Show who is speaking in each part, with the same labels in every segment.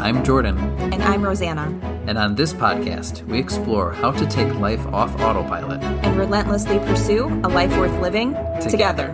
Speaker 1: I'm Jordan.
Speaker 2: And I'm Rosanna.
Speaker 1: And on this podcast, we explore how to take life off autopilot
Speaker 2: and relentlessly pursue a life worth living together.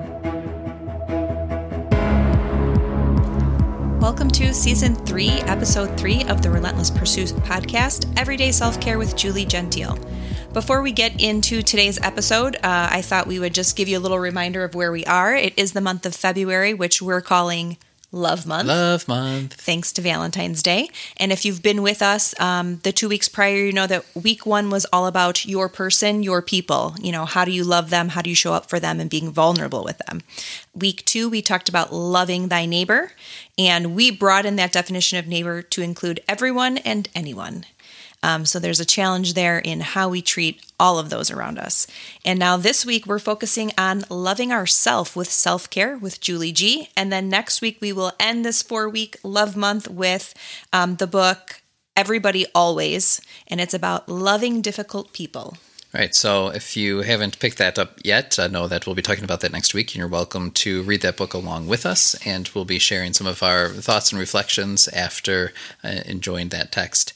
Speaker 2: Welcome to Season 3, Episode 3 of the Relentless Pursuit podcast, Everyday Self-Care with Julie Gentile. Before we get into today's episode, I thought we would just give you a little reminder of where we are. It is the month of February, which we're calling Love Month.
Speaker 1: Love Month.
Speaker 2: Thanks to Valentine's Day. And if you've been with us the 2 weeks prior, you know that week 1 was all about your person, your people. You know, how do you love them? How do you show up for them and being vulnerable with them? Week 2, we talked about loving thy neighbor. And we broadened that definition of neighbor to include everyone and anyone. So there's a challenge there in how we treat all of those around us. And now this week, we're focusing on loving ourself with self-care with Julie G. And then next week, we will end this 4-week love month with the book Everybody Always. And it's about loving difficult people.
Speaker 1: Right, so if you haven't picked that up yet, know that we'll be talking about that next week, and you're welcome to read that book along with us, and we'll be sharing some of our thoughts and reflections after enjoying that text.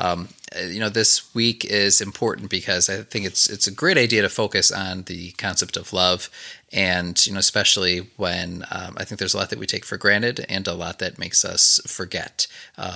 Speaker 1: This week is important because I think it's a great idea to focus on the concept of love, and especially when I think there's a lot that we take for granted and a lot that makes us forget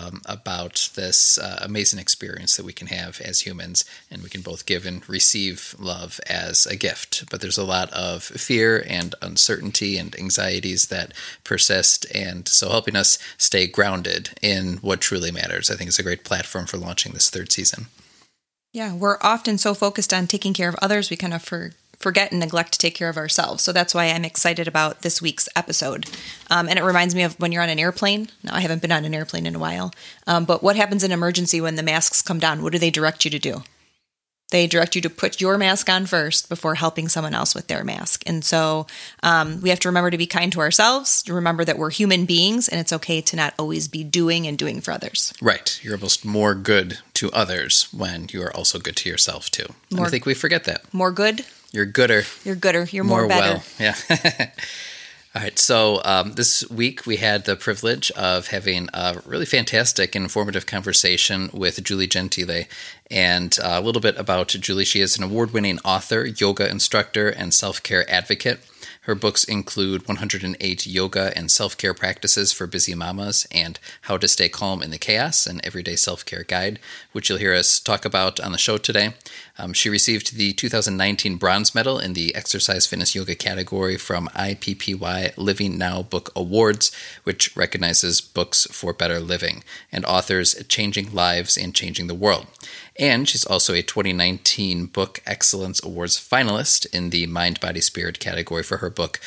Speaker 1: about this amazing experience that we can have as humans, and we can both give and receive love as a gift. But there's a lot of fear and uncertainty and anxieties that persist, and so helping us stay grounded in what truly matters, I think, is a great platform for launching this 3rd season.
Speaker 2: Yeah, we're often so focused on taking care of others, we kind of forget and neglect to take care of ourselves. So that's why I'm excited about this week's episode. And it reminds me of when you're on an airplane. Now, I haven't been on an airplane in a while. But what happens in emergency when the masks come down? What do they direct you to do? They direct you to put your mask on first before helping someone else with their mask. And so we have to remember to be kind to ourselves, to remember that we're human beings, and it's okay to not always be doing for others.
Speaker 1: Right. You're almost more good to others when you are also good to yourself, too. And I think we forget that.
Speaker 2: More good?
Speaker 1: You're gooder.
Speaker 2: You're gooder. You're more better.
Speaker 1: Well. Yeah. All right, so this week we had the privilege of having a really fantastic and informative conversation with Julie Gentile. And a little bit about Julie. She is an award-winning author, yoga instructor, and self-care advocate. Her books include 108 yoga and self-care practices for busy mamas and How to Stay Calm in the Chaos, an everyday self-care guide, which you'll hear us talk about on the show today. She received the 2019 bronze medal in the Exercise Fitness Yoga category from IPPY Living Now Book Awards, which recognizes books for better living and authors changing lives and changing the world. And she's also a 2019 Book Excellence Awards finalist in the Mind, Body, Spirit category for her book,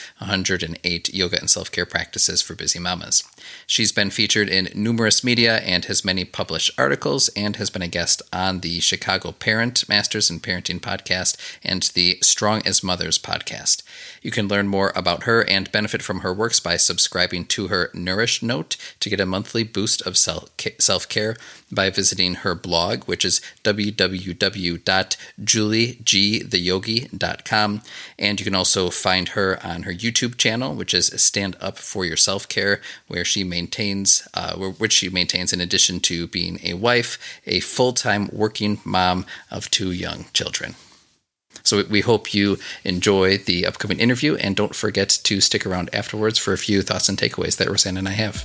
Speaker 1: 108 Yoga and Self-Care Practices for Busy Mamas. She's been featured in numerous media and has many published articles and has been a guest on the Chicago Parent Masters in Parenting podcast and the Strong as Mothers podcast. You can learn more about her and benefit from her works by subscribing to her Nourish Note to get a monthly boost of self-care by visiting her blog, which is www.juliegtheyogi.com. And you can also find her on her YouTube channel, which is Stand Up for Your Self-Care, which she maintains in addition to being a wife, a full-time working mom of 2 young children. So we hope you enjoy the upcoming interview, and don't forget to stick around afterwards for a few thoughts and takeaways that Rosanna and I have.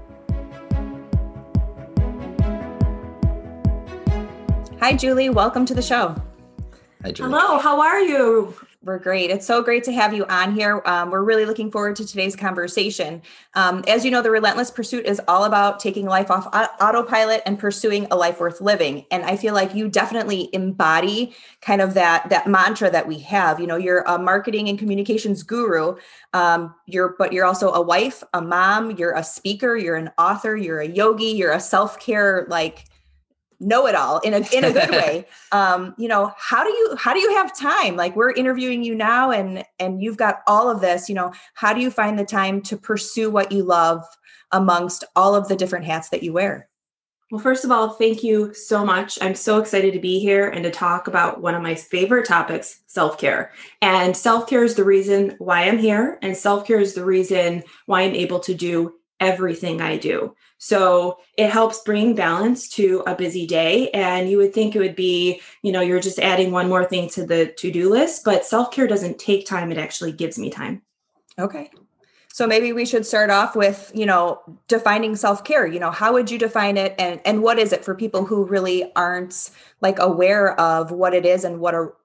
Speaker 2: Hi, Julie. Welcome to the show.
Speaker 1: Hi, Julie.
Speaker 3: Hello. How are you?
Speaker 2: We're great. It's so great to have you on here. We're really looking forward to today's conversation. As you know, the Relentless Pursuit is all about taking life off autopilot and pursuing a life worth living. And I feel like you definitely embody kind of that mantra that we have. You know, you're a marketing and communications guru. But you're also a wife, a mom, you're a speaker, you're an author, you're a yogi, you're a self-care, know-it-all in a good way. How do you have time? Like, we're interviewing you now and you've got all of this, how do you find the time to pursue what you love amongst all of the different hats that you wear?
Speaker 3: Well, first of all, thank you so much. I'm so excited to be here and to talk about one of my favorite topics, self-care. And self-care is the reason why I'm here. And self-care is the reason why I'm able to do everything I do. So it helps bring balance to a busy day. And you would think it would be, you're just adding one more thing to the to-do list, but self-care doesn't take time. It actually gives me time.
Speaker 2: Okay. So maybe we should start off with, defining self-care. How would you define it, and what is it for people who really aren't aware of what it is and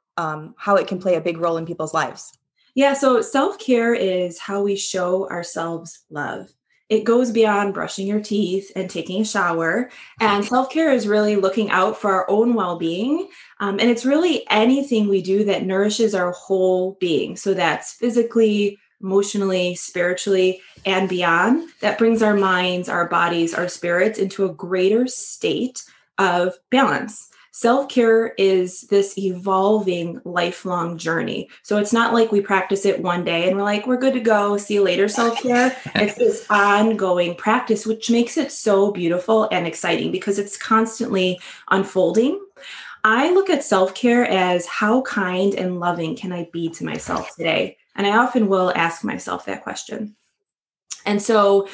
Speaker 2: how it can play a big role in people's lives?
Speaker 3: Yeah. So self-care is how we show ourselves love. It goes beyond brushing your teeth and taking a shower. And self-care is really looking out for our own well-being. And it's really anything we do that nourishes our whole being. So that's physically, emotionally, spiritually, and beyond. That brings our minds, our bodies, our spirits into a greater state of balance. Self-care is this evolving lifelong journey. So it's not like we practice it one day and we're like, we're good to go. See you later, self-care. It's this ongoing practice, which makes it so beautiful and exciting because it's constantly unfolding. I look at self-care as how kind and loving can I be to myself today? And I often will ask myself that question. And so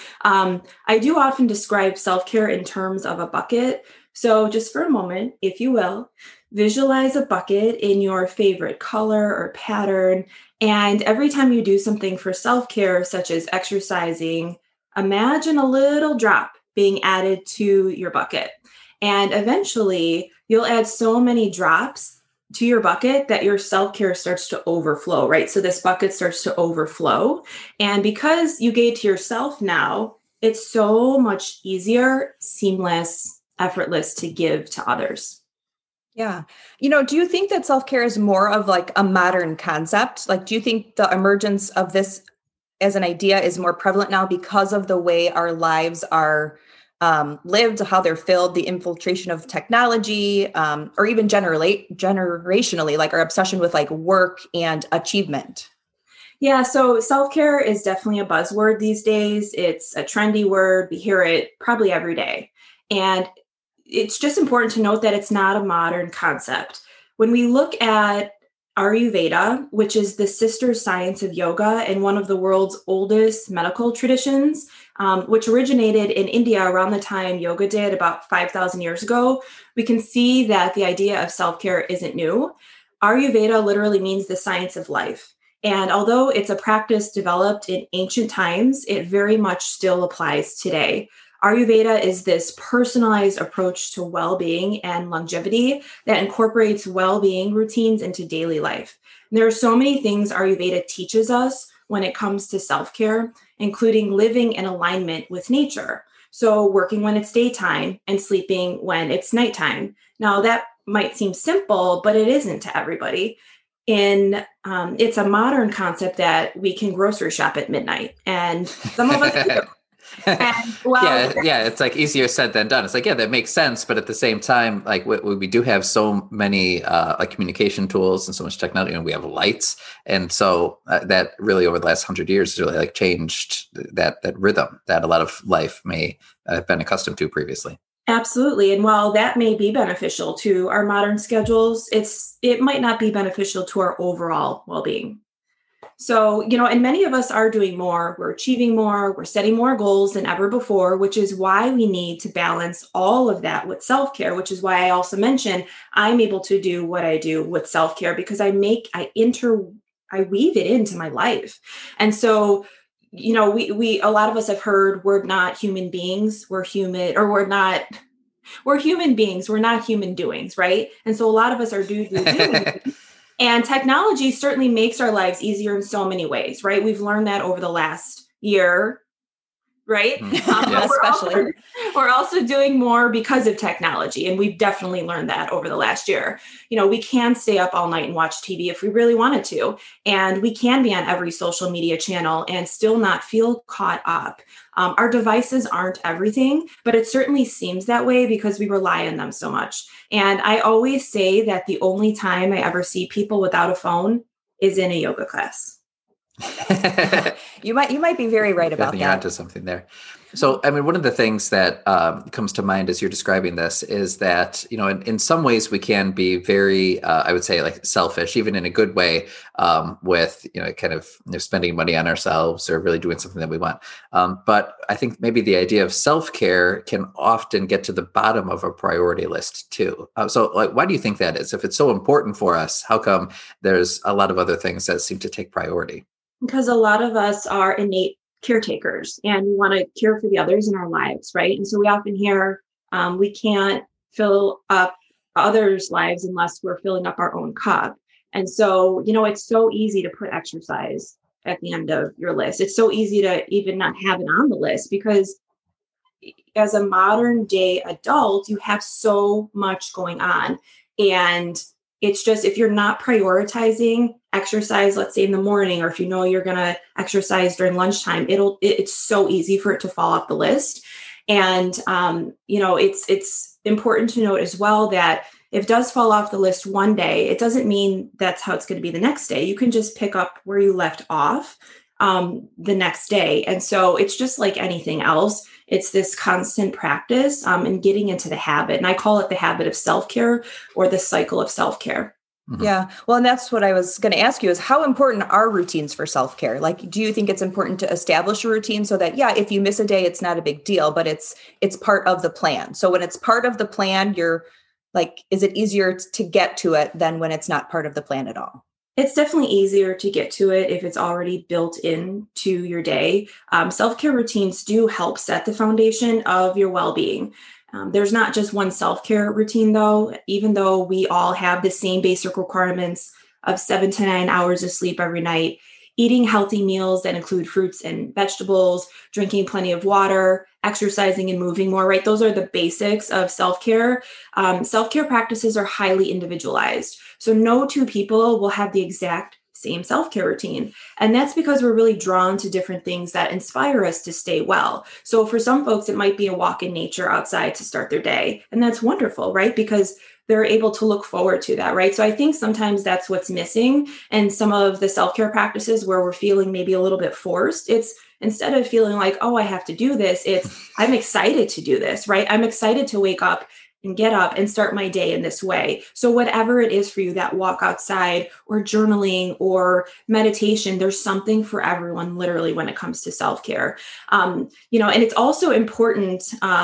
Speaker 3: I do often describe self-care in terms of a bucket. So just for a moment, if you will, visualize a bucket in your favorite color or pattern. And every time you do something for self-care, such as exercising, imagine a little drop being added to your bucket. And eventually you'll add so many drops to your bucket that your self-care starts to overflow, right? So this bucket starts to overflow. And because you gave to yourself now, it's so much easier, seamless, effortless to give to others.
Speaker 2: Yeah. Do you think that self-care is more of a modern concept? Do you think the emergence of this as an idea is more prevalent now because of the way our lives are lived, how they're filled, the infiltration of technology, or even generationally, our obsession with work and achievement?
Speaker 3: Yeah, so self-care is definitely a buzzword these days. It's a trendy word. We hear it probably every day. And it's just important to note that it's not a modern concept. When we look at Ayurveda, which is the sister science of yoga and one of the world's oldest medical traditions, which originated in India around the time yoga did about 5,000 years ago, we can see that the idea of self-care isn't new. Ayurveda literally means the science of life. And although it's a practice developed in ancient times, it very much still applies today. Ayurveda is this personalized approach to well-being and longevity that incorporates well-being routines into daily life. And there are so many things Ayurveda teaches us when it comes to self-care, including living in alignment with nature. So working when it's daytime and sleeping when it's nighttime. Now that might seem simple, but it isn't to everybody. It's a modern concept that we can grocery shop at midnight, and some of us do.
Speaker 1: And, it's easier said than done. It's that makes sense, but at the same time, we do have so many communication tools and so much technology, and we have lights, and so that really over the last 100 years has really changed that rhythm that a lot of life may have been accustomed to previously.
Speaker 3: Absolutely. And while that may be beneficial to our modern schedules, it might not be beneficial to our overall well-being. So, and many of us are doing more, we're achieving more, we're setting more goals than ever before, which is why we need to balance all of that with self-care, which is why I also mentioned I'm able to do what I do with self-care because I weave it into my life. And so, we a lot of us have heard we're not human beings, we're human, or we're human beings, we're not human doings, right? And so a lot of us are doing. And technology certainly makes our lives easier in so many ways, right? We've learned that over the last year, right?
Speaker 2: Especially.
Speaker 3: We're also doing more because of technology. And we've definitely learned that over the last year. We can stay up all night and watch TV if we really wanted to. And we can be on every social media channel and still not feel caught up. Our devices aren't everything, but it certainly seems that way because we rely on them so much. And I always say that the only time I ever see people without a phone is in a yoga class.
Speaker 2: You might be very right about
Speaker 1: You're
Speaker 2: that.
Speaker 1: onto something there. So, I mean, one of the things that comes to mind as you're describing this is that, in some ways we can be very, I would say, like selfish, even in a good way, with, kind of spending money on ourselves or really doing something that we want. But I think maybe the idea of self-care can often get to the bottom of a priority list too. So, like, why do you think that is? If it's so important for us, how come there's a lot of other things that seem to take priority?
Speaker 3: Because a lot of us are innate caretakers and we want to care for the others in our lives, right? And so we often hear we can't fill up others' lives unless we're filling up our own cup. And so, it's so easy to put exercise at the end of your list. It's so easy to even not have it on the list because as a modern day adult, you have so much going on. And it's just, if you're not prioritizing exercise, let's say in the morning, or if you're going to exercise during lunchtime, it's so easy for it to fall off the list. And, it's important to note as well that if it does fall off the list one day, it doesn't mean that's how it's going to be the next day. You can just pick up where you left off the next day. And so it's just like anything else. It's this constant practice and getting into the habit. And I call it the habit of self-care or the cycle of self-care.
Speaker 2: Mm-hmm. Yeah. Well, and that's what I was going to ask you is how important are routines for self-care? Like, do you think it's important to establish a routine so that, if you miss a day, it's not a big deal, but it's part of the plan. So when it's part of the plan, you're like, is it easier to get to it than when it's not part of the plan at all?
Speaker 3: It's definitely easier to get to it if it's already built into your day. Self-care routines do help set the foundation of your well-being. There's not just one self-care routine, though, even though we all have the same basic requirements of 7 to 9 hours of sleep every night, eating healthy meals that include fruits and vegetables, drinking plenty of water, exercising and moving more, right? Those are the basics of self-care. Self-care practices are highly individualized. So no two people will have the exact same self-care routine. And that's because we're really drawn to different things that inspire us to stay well. So for some folks, it might be a walk in nature outside to start their day. And that's wonderful, right? Because they're able to look forward to that, right? So I think sometimes that's what's missing. And some of the self-care practices where we're feeling maybe a little bit forced, it's instead of feeling like, oh, I have to do this, it's I'm excited to do this, right? I'm excited to wake up and get up and start my day in this way. So whatever it is for you, that walk outside or journaling or meditation, there's something for everyone, literally, when it comes to self-care. And it's also important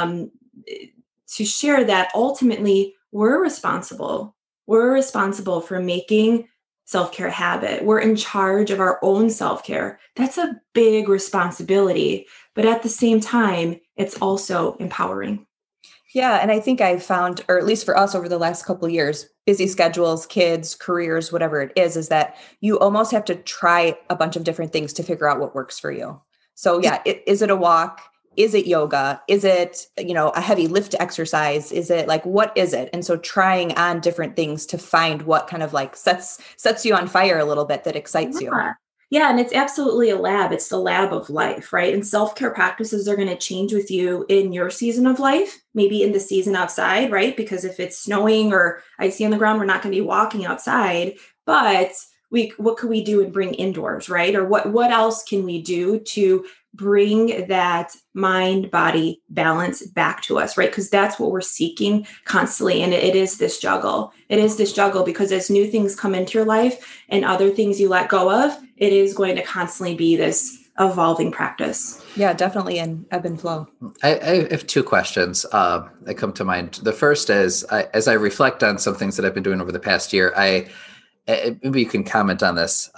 Speaker 3: to share that ultimately we're responsible. We're responsible for making self-care a habit. We're in charge of our own self-care. That's a big responsibility, but at the same time, it's also empowering.
Speaker 2: Yeah. And I think I've found, or at least for us over the last couple of years, busy schedules, kids, careers, whatever it is that you almost have to try a bunch of different things to figure out what works for you. So is it a walk? Is it yoga? Is it, a heavy lift exercise? Is it like, what is it? And so trying on different things to find what kind of like sets you on fire a little bit that excites you.
Speaker 3: Yeah. And it's absolutely a lab. It's the lab of life, right? And self-care practices are going to change with you in your season of life, maybe in the season outside, right? Because if it's snowing or icy on the ground, we're not going to be walking outside, but what could we do and bring indoors, right? Or what else can we do to bring that mind-body balance back to us, right? Because that's what we're seeking constantly. And it is this juggle. It is this juggle because as new things come into your life and other things you let go of, it is going to constantly be this evolving practice.
Speaker 2: Yeah, definitely an ebb and flow.
Speaker 1: I have two questions that come to mind. The first is, as I reflect on some things that I've been doing over the past year, maybe you can comment on this.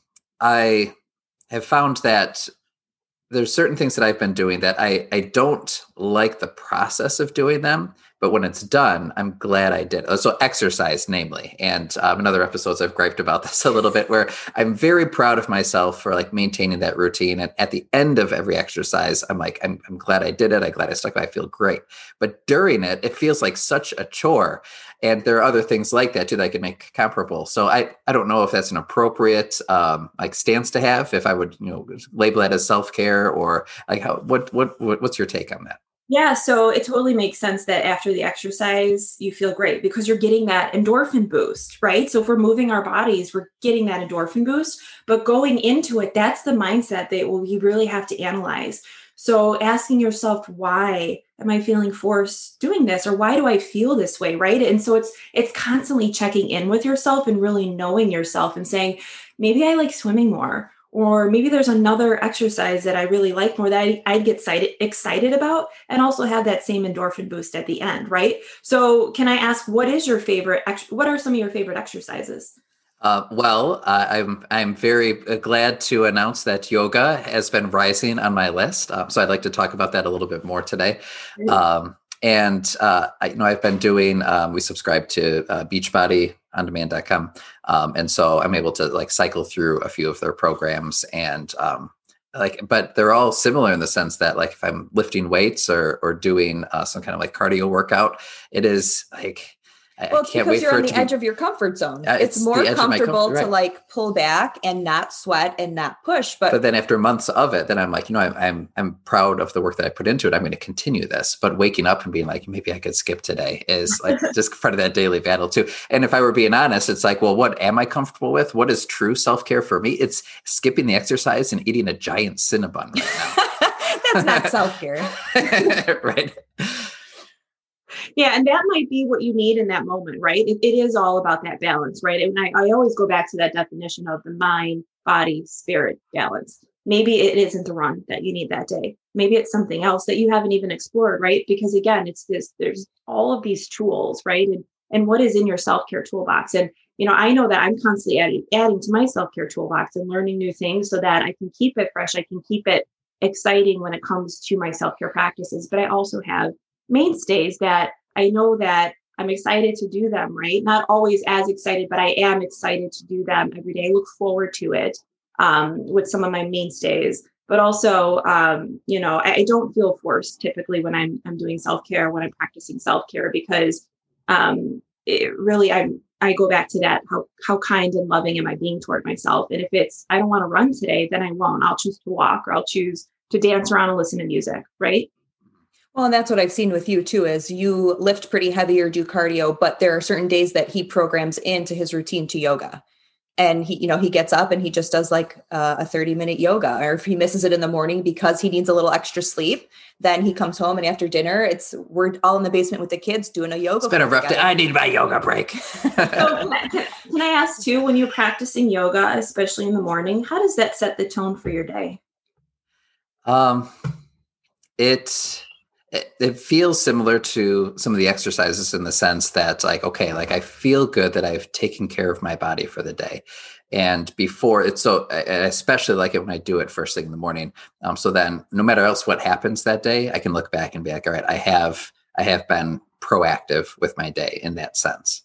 Speaker 1: I have found that there's certain things that I've been doing that I don't like the process of doing them, but when it's done, I'm glad I did. So exercise, namely. And in other episodes, I've griped about this a little bit, where I'm very proud of myself for like maintaining that routine. And at the end of every exercise, I'm like, I'm glad I did it. I'm glad I stuck. I feel great. But during it, it feels like such a chore. And there are other things like that too that I can make comparable. So I don't know if that's an appropriate like stance to have, if I would label that as self-care, or like what's your take on that?
Speaker 3: Yeah, so it totally makes sense that after the exercise, you feel great because you're getting that endorphin boost, right? So if we're moving our bodies, we're getting that endorphin boost. But going into it, that's the mindset that we really have to analyze. So asking yourself, why am I feeling forced doing this? Or why do I feel this way? Right. And so it's constantly checking in with yourself and really knowing yourself and saying, maybe I like swimming more. Or maybe there's another exercise that I really like more that I'd get excited about and also have that same endorphin boost at the end, right? So can I ask, what are some of your favorite exercises?
Speaker 1: I'm very glad to announce that yoga has been rising on my list. So I'd like to talk about that a little bit more today. I've been doing, we subscribe to beachbodyondemand.com. And so I'm able to like cycle through a few of their programs and but they're all similar in the sense that like if I'm lifting weights or doing some kind of like cardio workout, it is like,
Speaker 2: Well, it's because you're on the edge of your comfort zone. It's more comfortable to like pull back and not sweat and not push.
Speaker 1: But then after months of it, then I'm like, I'm proud of the work that I put into it. I'm going to continue this. But waking up and being like, maybe I could skip today is like just part of that daily battle too. And if I were being honest, it's like, well, what am I comfortable with? What is true self-care for me? It's skipping the exercise and eating a giant Cinnabon right
Speaker 2: now. That's not self-care.
Speaker 1: Right.
Speaker 3: Yeah. And that might be what you need in that moment, right? It is all about that balance, right? And I always go back to that definition of the mind, body, spirit balance. Maybe it isn't the run that you need that day. Maybe it's something else that you haven't even explored, right? Because again, there's all of these tools, right? And what is in your self-care toolbox? And, I know that I'm constantly adding to my self-care toolbox and learning new things so that I can keep it fresh. I can keep it exciting when it comes to my self-care practices. But I also have mainstays that I know that I'm excited to do them, right? Not always as excited, but I am excited to do them every day. I look forward to it with some of my mainstays. But also, I don't feel forced typically when I'm doing self-care, when I'm practicing self-care, because I go back to that, how kind and loving am I being toward myself? And if it's, I don't want to run today, then I won't. I'll choose to walk or I'll choose to dance around and listen to music, right?
Speaker 2: Well, and that's what I've seen with you too, is you lift pretty heavy or do cardio, but there are certain days that he programs into his routine to yoga. And he gets up and he just does like a 30-minute yoga, or if he misses it in the morning because he needs a little extra sleep, then he comes home and after dinner, we're all in the basement with the kids doing a yoga.
Speaker 1: It's been a rough day. I need my yoga break.
Speaker 3: So can I ask too, when you're practicing yoga, especially in the morning, how does that set the tone for your day?
Speaker 1: It feels similar to some of the exercises in the sense that like, okay, like I feel good that I've taken care of my body for the day. And before it's so, I especially like it when I do it first thing in the morning. So then no matter else what happens that day, I can look back and be like, all right, I have been proactive with my day in that sense.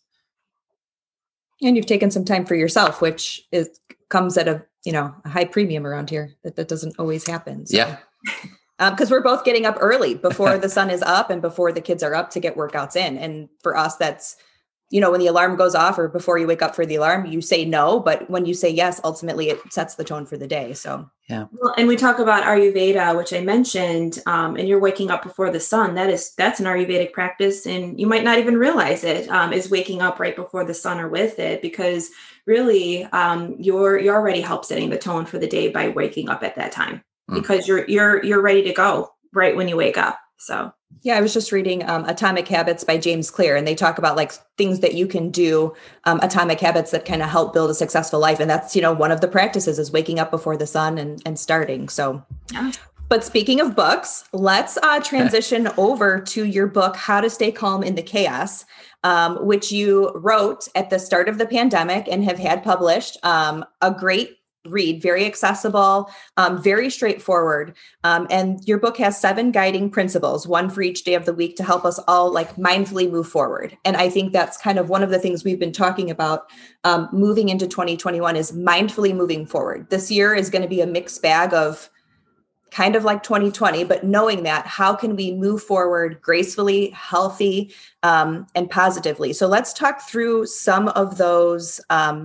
Speaker 2: And you've taken some time for yourself, which comes at a high premium around here. That doesn't always happen. So.
Speaker 1: Yeah.
Speaker 2: Because we're both getting up early before the sun is up and before the kids are up to get workouts in. And for us, that's, when the alarm goes off or before you wake up for the alarm, you say no. But when you say yes, ultimately it sets the tone for the day. So,
Speaker 1: yeah.
Speaker 3: Well, and we talk about Ayurveda, which I mentioned, and you're waking up before the sun. That's an Ayurvedic practice. And you might not even realize it is waking up right before the sun or with it, because really you're already help setting the tone for the day by waking up at that time. Because you're ready to go right when you wake up. So
Speaker 2: yeah, I was just reading Atomic Habits by James Clear, and they talk about like things that you can do, atomic habits that kind of help build a successful life. And that's, one of the practices is waking up before the sun and starting. So, yeah. But speaking of books, let's transition over to your book, How to Stay Calm in the Chaos, which you wrote at the start of the pandemic and have had published. A great read, very accessible, very straightforward. And your book has 7 guiding principles, one for each day of the week, to help us all like mindfully move forward. And I think that's kind of one of the things we've been talking about moving into 2021 is mindfully moving forward. This year is going to be a mixed bag of kind of like 2020, but knowing that, how can we move forward gracefully, healthy, and positively? So let's talk through some of those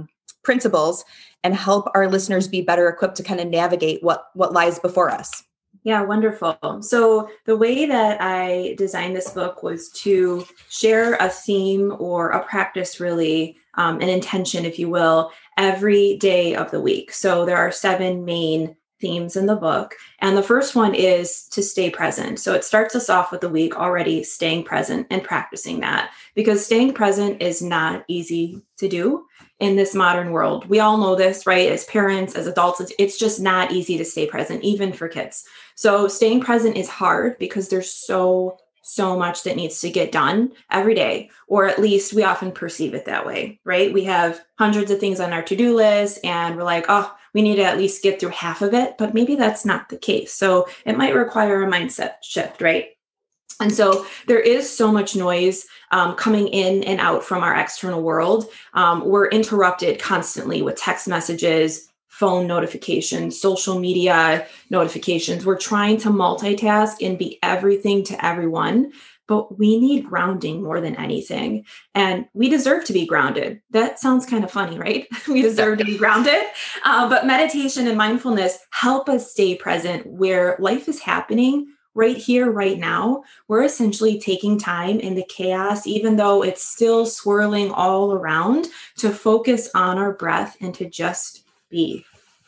Speaker 2: principles and help our listeners be better equipped to kind of navigate what lies before us.
Speaker 3: Yeah, wonderful. So the way that I designed this book was to share a theme or a practice, really, an intention, if you will, every day of the week. So there are 7 main themes in the book. And the first one is to stay present. So it starts us off with the week already staying present and practicing that, because staying present is not easy to do in this modern world. We all know this, right? As parents, as adults, it's just not easy to stay present, even for kids. So staying present is hard because there's so much that needs to get done every day, or at least we often perceive it that way, right? We have hundreds of things on our to-do list and we're like, oh, we need to at least get through half of it, but maybe that's not the case. So it might require a mindset shift, right? And so there is so much noise coming in and out from our external world. We're interrupted constantly with text messages, phone notifications, social media notifications. We're trying to multitask and be everything to everyone, but we need grounding more than anything. And we deserve to be grounded. That sounds kind of funny, right? We deserve to be grounded. But meditation and mindfulness help us stay present where life is happening right here, right now. We're essentially taking time in the chaos, even though it's still swirling all around, to focus on our breath and to just be.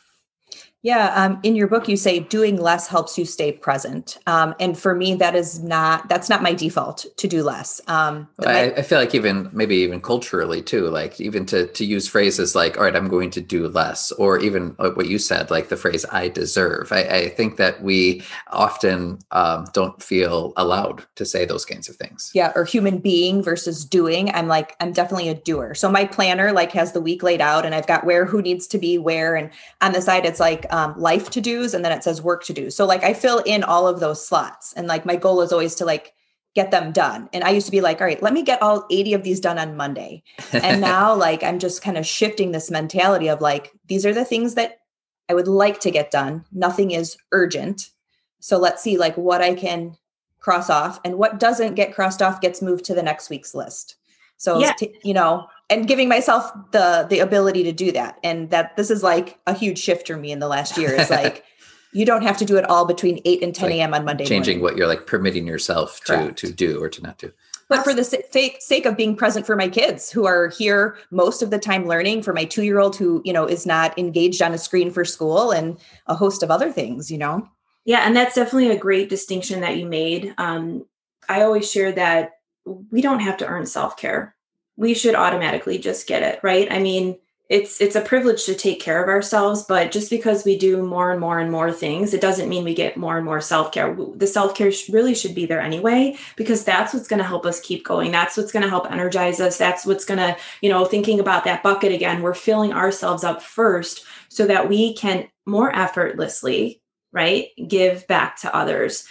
Speaker 2: Yeah. In your book, you say doing less helps you stay present. And for me, that's not my default to do less.
Speaker 1: I feel like maybe even culturally too, like even to use phrases like, all right, I'm going to do less, or even what you said, like the phrase I deserve. I think that we often don't feel allowed to say those kinds of things.
Speaker 2: Yeah. Or human being versus doing. I'm definitely a doer. So my planner has the week laid out and I've got who needs to be where. And on the side, it's life to do's, and then it says work to do. So I fill in all of those slots, and my goal is always to get them done. And I used to be like, all right, let me get all 80 of these done on Monday. And now I'm just kind of shifting this mentality of these are the things that I would like to get done. Nothing is urgent. So let's see what I can cross off, and what doesn't get crossed off gets moved to the next week's list. So, yeah. And giving myself the ability to do that. And that this is a huge shift for me in the last year. It's you don't have to do it all between 8 and 10 a.m. on Monday
Speaker 1: changing
Speaker 2: morning.
Speaker 1: what you're permitting yourself to do or to not do.
Speaker 2: But for the sake of being present for my kids who are here most of the time learning, for my 2-year-old who, is not engaged on a screen for school, and a host of other things,
Speaker 3: Yeah. And that's definitely a great distinction that you made. I always share that we don't have to earn self-care. We should automatically just get it, right? I mean, it's a privilege to take care of ourselves, but just because we do more and more and more things, it doesn't mean we get more and more self-care. The self-care really should be there anyway, because that's what's going to help us keep going. That's what's going to help energize us. That's what's going to, thinking about that bucket again, we're filling ourselves up first so that we can more effortlessly, right, give back to others,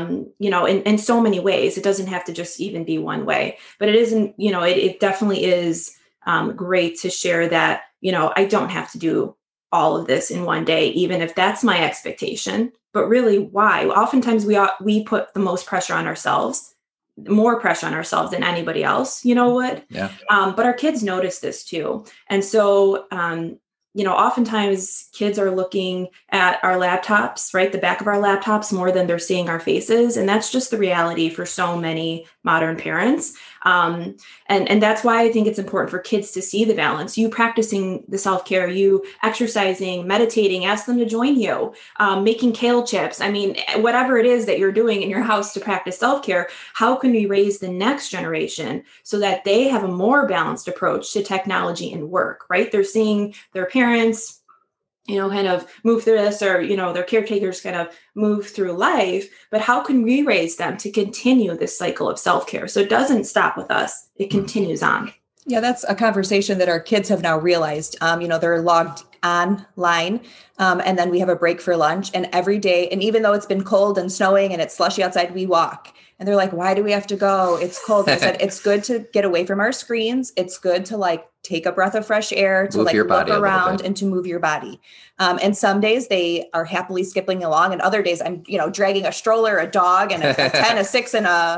Speaker 3: in so many ways. It doesn't have to just even be one way, but it isn't, it definitely is great to share that, I don't have to do all of this in one day, even if that's my expectation. But really, why? Oftentimes we put the most pressure on ourselves, more pressure on ourselves than anybody else,
Speaker 1: Yeah.
Speaker 3: But our kids notice this too. And so, oftentimes kids are looking at our laptops, right? The back of our laptops more than they're seeing our faces. And that's just the reality for so many modern parents. And that's why I think it's important for kids to see the balance. You practicing the self-care, you exercising, meditating, ask them to join you, making kale chips. I mean, whatever it is that you're doing in your house to practice self-care, how can we raise the next generation so that they have a more balanced approach to technology and work, right? They're seeing their parents, kind of move through this, or, their caretakers kind of move through life, but how can we raise them to continue this cycle of self-care? So it doesn't stop with us. It continues on.
Speaker 2: Yeah, that's a conversation that our kids have now realized. They're logged online, and then we have a break for lunch, and every day, and even though it's been cold and snowing and it's slushy outside, we walk. And they're like, why do we have to go? It's cold. And I said, it's good to get away from our screens. It's good to take a breath of fresh air, to look around and to move your body. And some days they are happily skipping along, and other days I'm, dragging a stroller, a dog, and a 10, a 6, and a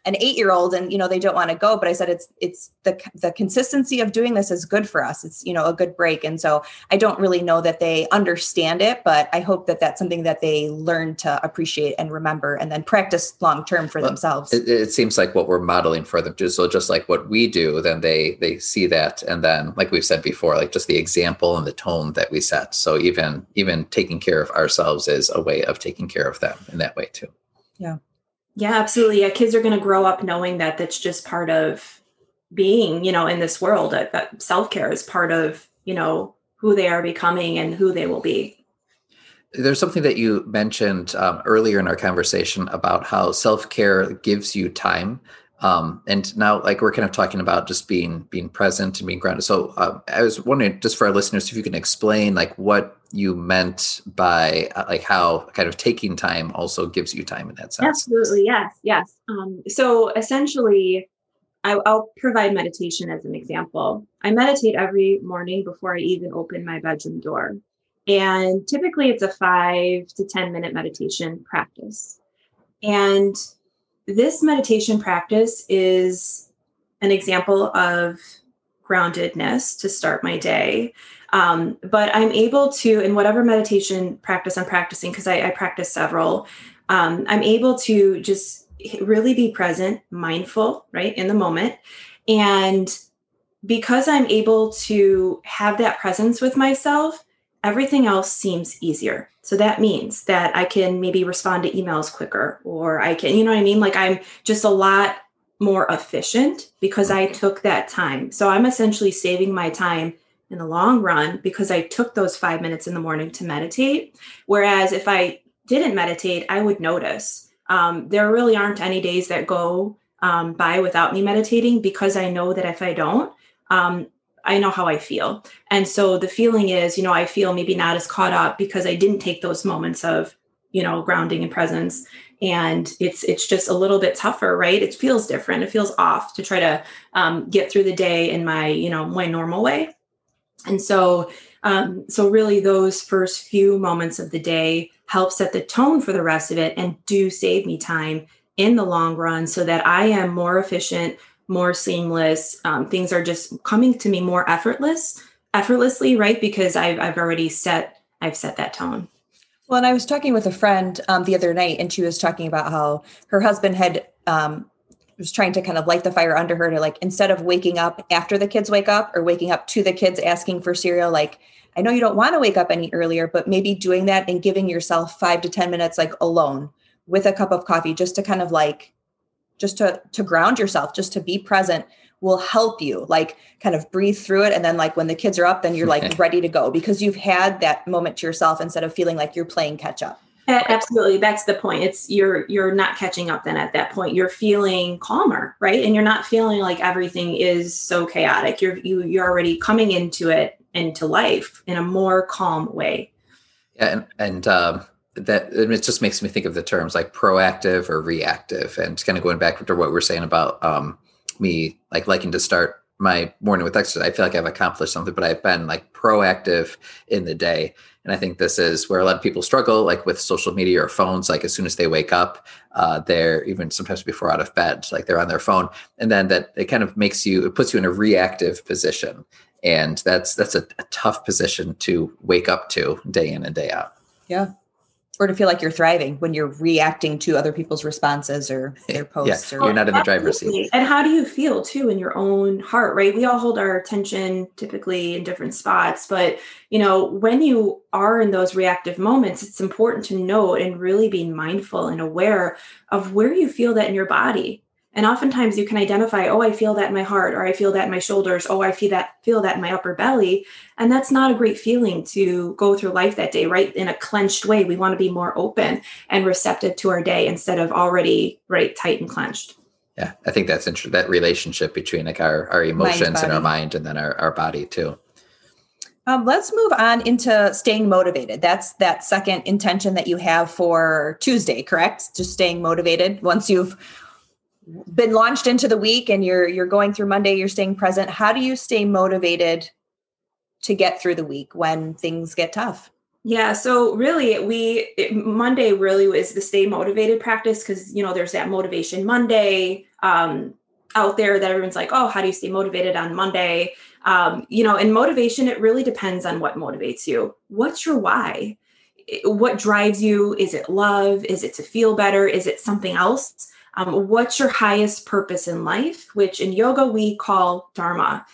Speaker 2: an 8-year-old and, they don't want to go. But I said, it's the consistency of doing this is good for us. It's, a good break. And so I don't really know that they understand it, but I hope that that's something that they learn to appreciate and remember and then practice long-term for themselves.
Speaker 1: It seems like what we're modeling for them, just like what we do, then they see that. And then, like we've said before, like just the example and the tone that we set. So even taking care of ourselves is a way of taking care of them in that way too.
Speaker 2: Yeah.
Speaker 3: Yeah, absolutely. Yeah, kids are going to grow up knowing that that's just part of being, in this world, that self-care is part of, who they are becoming and who they will be.
Speaker 1: There's something that you mentioned earlier in our conversation about how self-care gives you time. And now, like, we're kind of talking about just being present and being grounded. So I was wondering, just for our listeners, if you can explain like what you meant by like how kind of taking time also gives you time in that sense.
Speaker 3: Absolutely. Yes. So essentially, I'll provide meditation as an example. I meditate every morning before I even open my bedroom door. And typically it's a 5 to 10 minute meditation practice. And this meditation practice is an example of groundedness to start my day. But I'm able to, in whatever meditation practice I'm practicing, because I practice several, I'm able to just really be present, mindful, right, in the moment. And because I'm able to have that presence with myself, everything else seems easier. So that means that I can maybe respond to emails quicker, or I can, you know what I mean? Like I'm just a lot more efficient because I took that time. So I'm essentially saving my time in the long run because I took those 5 minutes in the morning to meditate. Whereas if I didn't meditate, I would notice. There really aren't any days that go by without me meditating because I know that if I don't, I know how I feel. And so the feeling is, I feel maybe not as caught up because I didn't take those moments of, grounding and presence. And it's just a little bit tougher, right? It feels different. It feels off to try to get through the day in my, my normal way. And so really those first few moments of the day help set the tone for the rest of it and do save me time in the long run so that I am more efficient, more seamless. Things are just coming to me more effortlessly, right? Because I've already set that tone.
Speaker 2: Well, and I was talking with a friend the other night, and she was talking about how her husband had was trying to kind of light the fire under her to, like, instead of waking up after the kids wake up or waking up to the kids asking for cereal, like, I know you don't want to wake up any earlier, but maybe doing that and giving yourself 5 to 10 minutes, like alone with a cup of coffee, just to kind of like, just to ground yourself, just to be present will help you like kind of breathe through it. And then like when the kids are up, then you're like ready to go because you've had that moment to yourself instead of feeling like you're playing catch up.
Speaker 3: Absolutely. That's the point. It's you're not catching up then at that point. You're feeling calmer, right? And you're not feeling like everything is so chaotic. You're already coming into life in a more calm way.
Speaker 1: Yeah, and that it just makes me think of the terms like proactive or reactive, and kind of going back to what we were saying about me like liking to start my morning with exercise. I feel like I've accomplished something, but I've been like proactive in the day. And I think this is where a lot of people struggle, like with social media or phones. Like as soon as they wake up, they're even sometimes before out of bed, like they're on their phone. And then that it kind of it puts you in a reactive position. And that's a tough position to wake up to day in and day out.
Speaker 2: Yeah. Or to feel like you're thriving when you're reacting to other people's responses or their posts.
Speaker 1: Yeah, you're not in the driver's seat.
Speaker 3: And how do you feel too in your own heart, right? We all hold our attention typically in different spots, but when you are in those reactive moments, it's important to note and really be mindful and aware of where you feel that in your body. And oftentimes you can identify, oh, I feel that in my heart, or I feel that in my shoulders. Oh, I feel that in my upper belly. And that's not a great feeling to go through life that day, right? In a clenched way. We want to be more open and receptive to our day instead of already right tight and clenched.
Speaker 1: Yeah, I think that's interesting. That relationship between like our emotions and our mind and then our body too.
Speaker 2: Let's move on into staying motivated. That's that second intention that you have for Tuesday, correct? Just staying motivated once you've been launched into the week and you're going through Monday, you're staying present. How do you stay motivated to get through the week when things get tough?
Speaker 3: Yeah, so really Monday really was the stay motivated practice because, there's that motivation Monday out there that everyone's like, oh, how do you stay motivated on Monday? And motivation, it really depends on what motivates you. What's your why? What drives you? Is it love? Is it to feel better? Is it something else? What's your highest purpose in life, which in yoga we call dharma.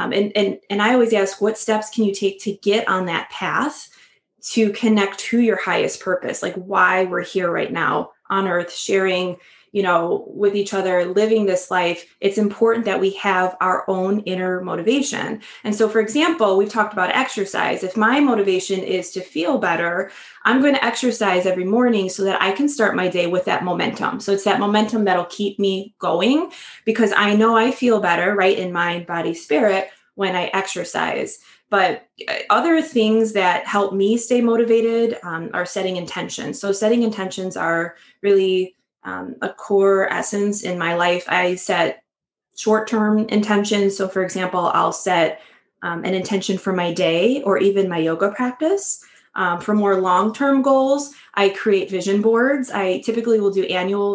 Speaker 3: And I always ask, what steps can you take to get on that path to connect to your highest purpose, like why we're here right now on earth, sharing, with each other, living this life. It's important that we have our own inner motivation. And so, for example, we've talked about exercise. If my motivation is to feel better, I'm going to exercise every morning so that I can start my day with that momentum. So it's that momentum that'll keep me going because I know I feel better, right, in mind, body, spirit when I exercise. But other things that help me stay motivated are setting intentions. So setting intentions are really a core essence in my life. I set short-term intentions. So for example, I'll set an intention for my day or even my yoga practice. For more long-term goals, I create vision boards. I typically will do annual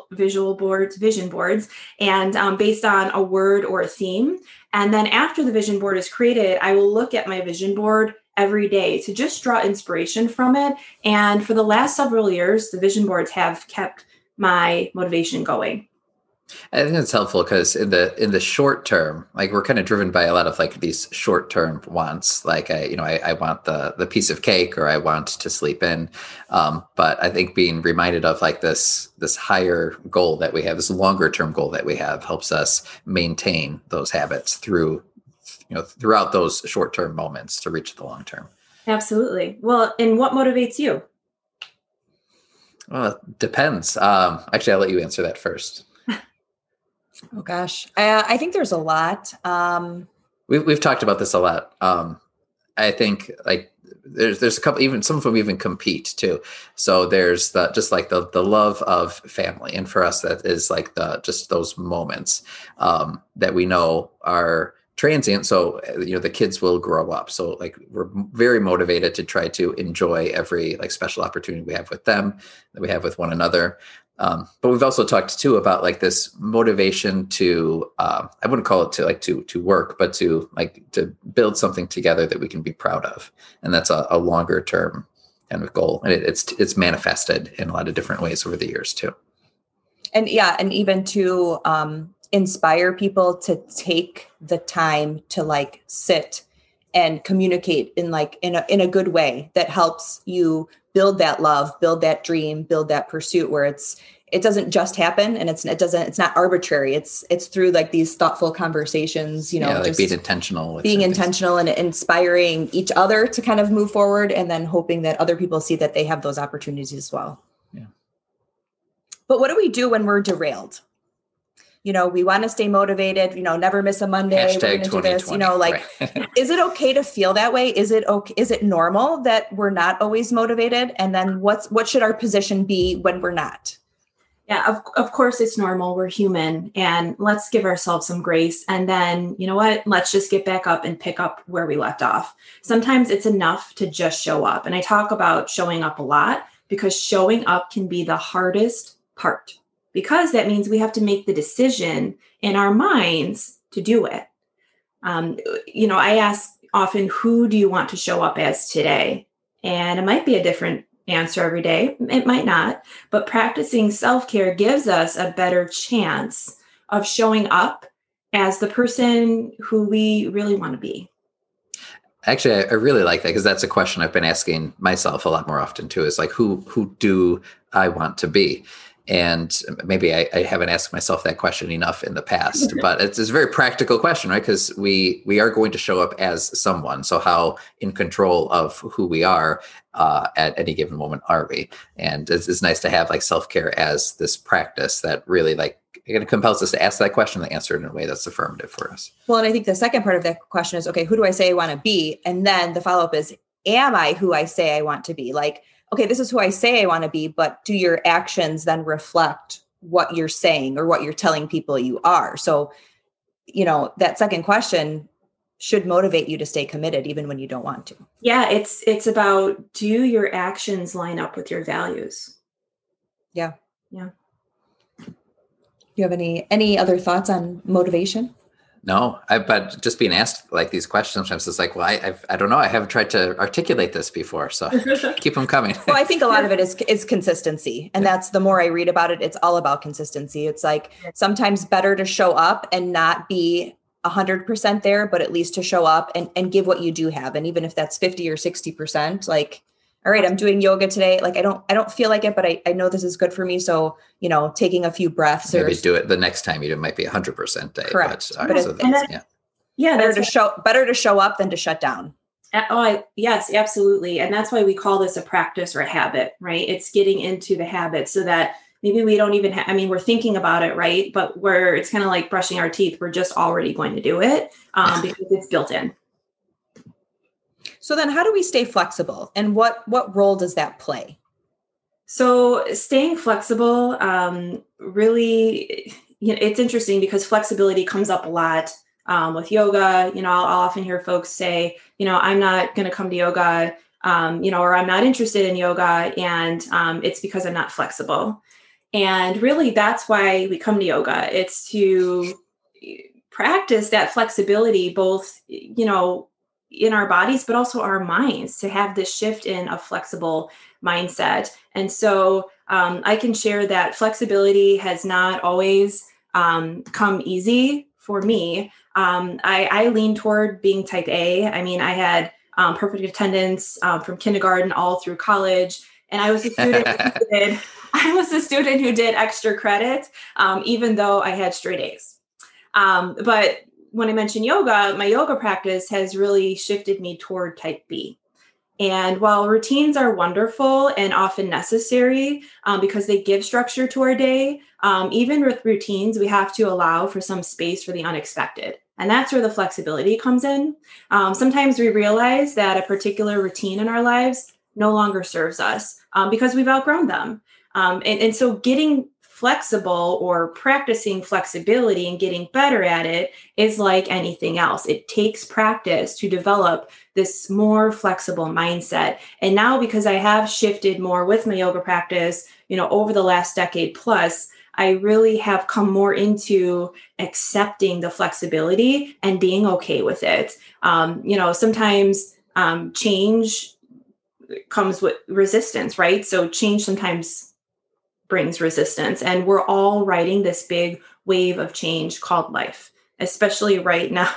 Speaker 3: vision boards, and based on a word or a theme. And then after the vision board is created, I will look at my vision board every day to just draw inspiration from it. And for the last several years, the vision boards have kept my motivation going.
Speaker 1: I think it's helpful because in the short term, like we're kind of driven by a lot of like these short term wants. Like I want the piece of cake or I want to sleep in. But I think being reminded of like this higher goal that we have, this longer term goal that we have, helps us maintain those habits throughout those short term moments to reach the long term.
Speaker 3: Absolutely. Well, and what motivates you?
Speaker 1: Well, it depends. Actually, I'll let you answer that first.
Speaker 2: Oh gosh, I think there's a lot.
Speaker 1: We've talked about this a lot. I think like there's a couple, even some of them even compete too. So there's the love of family, and for us that is like just those moments that we know are transient. So the kids will grow up. So like we're very motivated to try to enjoy every like special opportunity we have with them, that we have with one another. But we've also talked too about like this motivation to, I wouldn't call it to work, but to build something together that we can be proud of. And that's a longer term kind of goal. And it's manifested in a lot of different ways over the years too.
Speaker 2: And even to, inspire people to take the time to like sit and communicate in a good way that helps you build that love, build that dream, build that pursuit where it doesn't just happen and it's not arbitrary. It's through like these thoughtful conversations,
Speaker 1: like being intentional
Speaker 2: and inspiring each other to kind of move forward and then hoping that other people see that they have those opportunities as well.
Speaker 1: Yeah.
Speaker 2: But what do we do when we're derailed? We want to stay motivated, never miss a Monday.
Speaker 1: Hashtag
Speaker 2: we're going to do this,
Speaker 1: right.
Speaker 2: Is it okay to feel that way? Is it okay? Is it normal that we're not always motivated? And then what should our position be when we're not?
Speaker 3: Yeah, of course it's normal. We're human, and let's give ourselves some grace. And then, you know what? Let's just get back up and pick up where we left off. Sometimes it's enough to just show up. And I talk about showing up a lot because showing up can be the hardest part, because that means we have to make the decision in our minds to do it. I ask often, who do you want to show up as today? And it might be a different answer every day. It might not, but practicing self-care gives us a better chance of showing up as the person who we really want to be.
Speaker 1: Actually, I really like that because that's a question I've been asking myself a lot more often too, is like, who do I want to be? And maybe I haven't asked myself that question enough in the past, but it's a very practical question, right? Because we are going to show up as someone. So how in control of who we are at any given moment are we? And it's nice to have like self-care as this practice that really like it compels us to ask that question and answer it in a way that's affirmative for us.
Speaker 2: Well, and I think the second part of that question is, okay, who do I say I want to be? And then the follow-up is, am I who I say I want to be? Like, okay, this is who I say I want to be, but do your actions then reflect what you're saying or what you're telling people you are? So, that second question, should motivate you to stay committed even when you don't want to.
Speaker 3: Yeah, it's about, do your actions line up with your values?
Speaker 2: Yeah.
Speaker 3: Yeah.
Speaker 2: Do you have any other thoughts on motivation?
Speaker 1: No, but just being asked like these questions sometimes it's like, well, I don't know. I haven't tried to articulate this before. So keep them coming.
Speaker 2: Well, I think a lot of it is consistency. And that's, the more I read about it, it's all about consistency. It's like sometimes better to show up and not be 100% there, but at least to show up and give what you do have. And even if that's 50 or 60%, like, all right, I'm doing yoga today. Like, I don't feel like it, but I know this is good for me. So, taking a few breaths,
Speaker 1: maybe do it the next time you do. It might be 100% day.
Speaker 2: Correct. Better to show up than to shut down.
Speaker 3: Yes, absolutely. And that's why we call this a practice or a habit, right? It's getting into the habit so that maybe we don't even we're thinking about it, right? But it's kind of like brushing our teeth. We're just already going to do it because it's built in.
Speaker 2: So then how do we stay flexible, and what role does that play?
Speaker 3: So staying flexible, really, it's interesting because flexibility comes up a lot with yoga. I'll often hear folks say, I'm not going to come to yoga, or I'm not interested in yoga. And it's because I'm not flexible. And really, that's why we come to yoga. It's to practice that flexibility, both, in our bodies, but also our minds, to have this shift in a flexible mindset. And so I can share that flexibility has not always come easy for me. I lean toward being type A. I had perfect attendance from kindergarten all through college. And I was a student who did extra credit, even though I had straight A's. But when I mention yoga, my yoga practice has really shifted me toward type B. And while routines are wonderful and often necessary because they give structure to our day, even with routines, we have to allow for some space for the unexpected. And that's where the flexibility comes in. Sometimes we realize that a particular routine in our lives no longer serves us because we've outgrown them. And so getting flexible or practicing flexibility and getting better at it is like anything else. It takes practice to develop this more flexible mindset. And now, because I have shifted more with my yoga practice, over the last decade plus, I really have come more into accepting the flexibility and being okay with it. Sometimes change comes with resistance, right? So change sometimes brings resistance, and we're all riding this big wave of change called life, especially right now.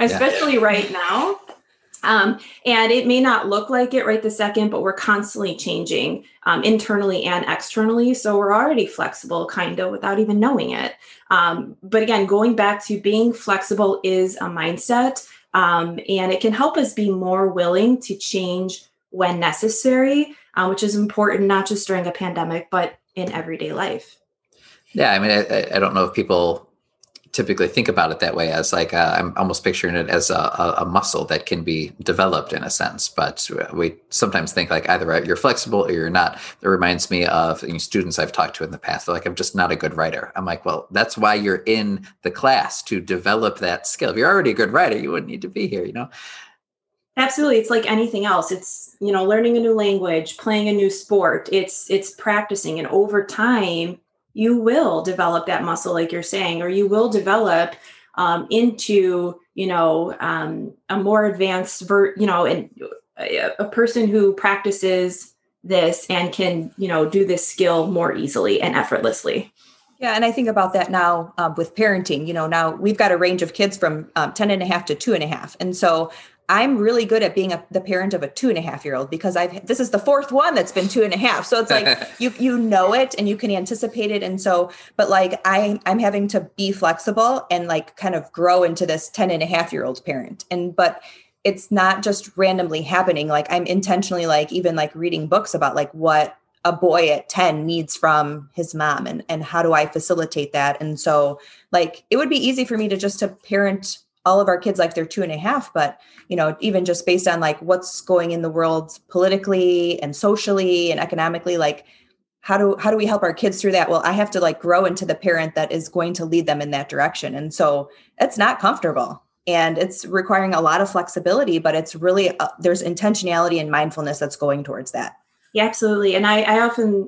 Speaker 3: And it may not look like it right this second, but we're constantly changing internally and externally. So we're already flexible kind of without even knowing it. But again, going back to being flexible is a mindset, and it can help us be more willing to change when necessary, which is important, not just during a pandemic, but in everyday life.
Speaker 1: Yeah. I don't know if people typically think about it that way, as like, I'm almost picturing it as a muscle that can be developed in a sense, but we sometimes think like either you're flexible or you're not. It reminds me of students I've talked to in the past. They're like, I'm just not a good writer. I'm like, well, that's why you're in the class, to develop that skill. If you're already a good writer, you wouldn't need to be here,
Speaker 3: Absolutely. It's like anything else. It's, learning a new language, playing a new sport. It's practicing. And over time, you will develop that muscle, like you're saying, or you will develop into, a more advanced, and a person who practices this and can, do this skill more easily and effortlessly.
Speaker 2: Yeah. And I think about that now with parenting. Now we've got a range of kids from 10 and a half to 2.5. And so I'm really good at being the parent of a 2.5-year-old because this is the fourth one that's been 2.5. So it's like, you know it and you can anticipate it. And so, but like I'm having to be flexible and like kind of grow into this 10.5-year-old parent. But it's not just randomly happening. Like I'm intentionally even reading books about like what a boy at 10 needs from his mom and how do I facilitate that? And so like, it would be easy for me to parent all of our kids like they're 2.5, but even just based on like what's going in the world politically and socially and economically, like how do we help our kids through that? Well, I have to like grow into the parent that is going to lead them in that direction. And so it's not comfortable. And it's requiring a lot of flexibility, but it's really, there's intentionality and mindfulness that's going towards that.
Speaker 3: Yeah, absolutely. And I often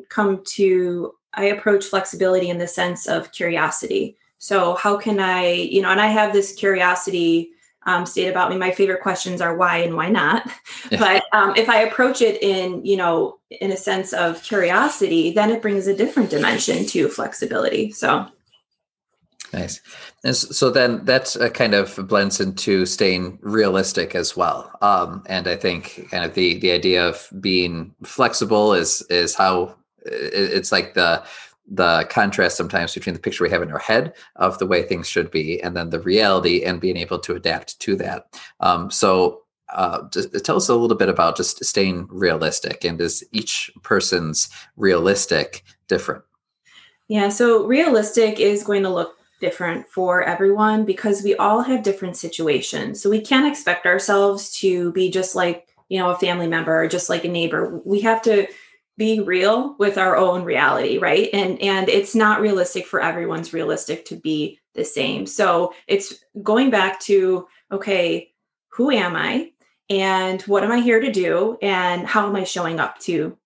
Speaker 3: I approach flexibility in the sense of curiosity. So how can I, and I have this curiosity state about me. My favorite questions are why and why not. Yeah. But if I approach it in a sense of curiosity, then it brings a different dimension to flexibility. So.
Speaker 1: Nice. And so then that kind of blends into staying realistic as well. And I think kind of the idea of being flexible is how it's like the contrast sometimes between the picture we have in our head of the way things should be and then the reality and being able to adapt to that. So just tell us a little bit about just staying realistic, and is each person's realistic different?
Speaker 3: Yeah. So realistic is going to look different for everyone because we all have different situations. So we can't expect ourselves to be just like, a family member or just like a neighbor. We have to be real with our own reality, right? And it's not realistic for everyone's realistic to be the same. So it's going back to, okay, who am I? And what am I here to do? And how am I showing up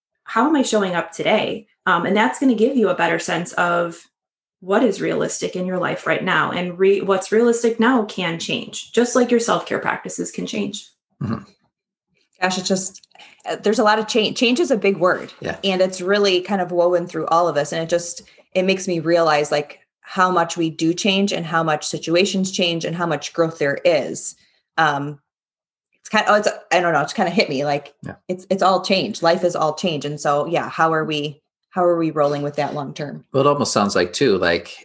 Speaker 3: today? And that's going to give you a better sense of what is realistic in your life right now. And what's realistic now can change, just like your self-care practices can change.
Speaker 2: Mm-hmm. Gosh, it's just, there's a lot of change. Change is a big word.
Speaker 1: Yeah.
Speaker 2: And it's really kind of woven through all of us. And it makes me realize like how much we do change and how much situations change and how much growth there is. It's kind of, I don't know, it's kind of hit me like it's all change. Life is all change. And so, yeah, how are we rolling with that long term?
Speaker 1: Well, it almost sounds like too, like,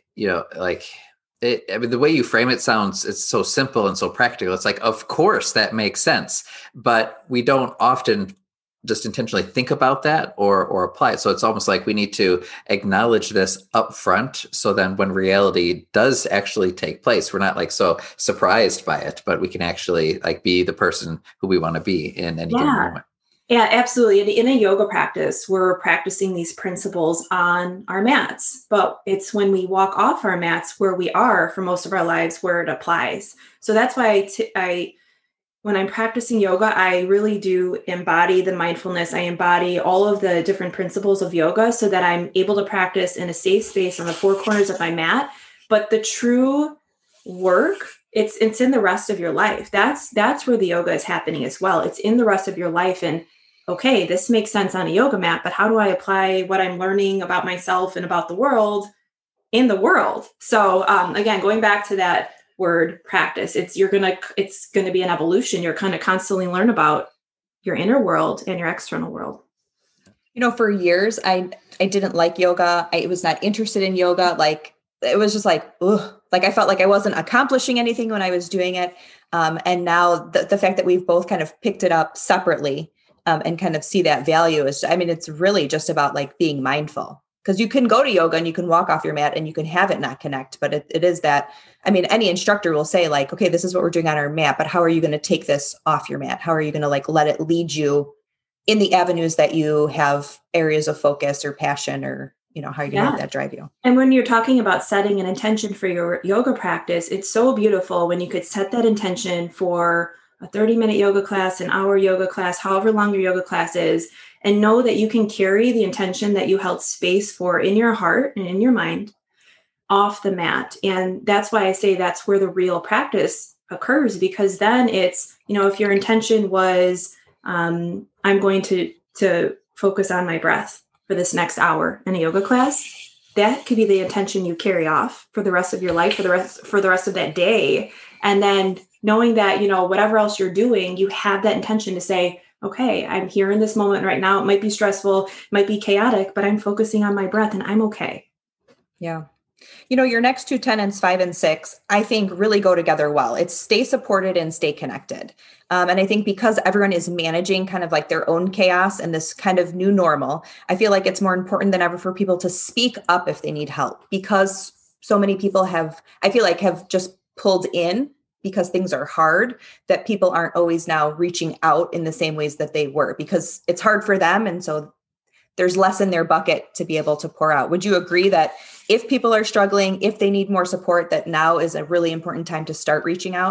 Speaker 1: the way you frame it sounds, it's so simple and so practical. It's like, of course that makes sense, but we don't often just intentionally think about that or apply it. So it's almost like we need to acknowledge this up front. So then when reality does actually take place, we're not like so surprised by it, but we can actually like be the person who we want to be in any given moment.
Speaker 3: Yeah, absolutely. In a yoga practice, we're practicing these principles on our mats, but it's when we walk off our mats where we are for most of our lives where it applies. So that's why when I'm practicing yoga, I really do embody the mindfulness. I embody all of the different principles of yoga so that I'm able to practice in a safe space on the four corners of my mat. But the true work, it's in the rest of your life. That's where the yoga is happening as well. It's in the rest of your life. And okay, this makes sense on a yoga mat, but how do I apply what I'm learning about myself and about the world in the world? So again, going back to that word practice, it's going to be an evolution. You're kind of constantly learn about your inner world and your external world.
Speaker 2: For years, I didn't like yoga. I was not interested in yoga. Like, it was just like, ugh. Like I felt like I wasn't accomplishing anything when I was doing it. And now the fact that we've both kind of picked it up separately and kind of see that value it's really just about like being mindful, because you can go to yoga and you can walk off your mat and you can have it not connect. But it is that, any instructor will say like, okay, this is what we're doing on our mat, but how are you going to take this off your mat? How are you going to like let it lead you in the avenues that you have areas of focus or passion, or how are you going to let that drive you?
Speaker 3: And when you're talking about setting an intention for your yoga practice, it's so beautiful when you could set that intention for a 30-minute yoga class, an hour yoga class, however long your yoga class is, and know that you can carry the intention that you held space for in your heart and in your mind off the mat. And that's why I say that's where the real practice occurs, because then it's, if your intention was, I'm going to focus on my breath for this next hour in a yoga class, that could be the intention you carry off for the rest of your life, for the rest of that day. And then knowing that, whatever else you're doing, you have that intention to say, okay, I'm here in this moment right now. It might be stressful, it might be chaotic, but I'm focusing on my breath and I'm okay.
Speaker 2: Yeah. Your next two tenets, 5 and 6, I think really go together well. It's stay supported and stay connected. And I think because everyone is managing kind of like their own chaos and this kind of new normal, I feel like it's more important than ever for people to speak up if they need help, because so many people have just pulled in because things are hard, that people aren't always now reaching out in the same ways that they were, because it's hard for them. And so there's less in their bucket to be able to pour out. Would you agree that if people are struggling, if they need more support, that now is a really important time to start reaching out?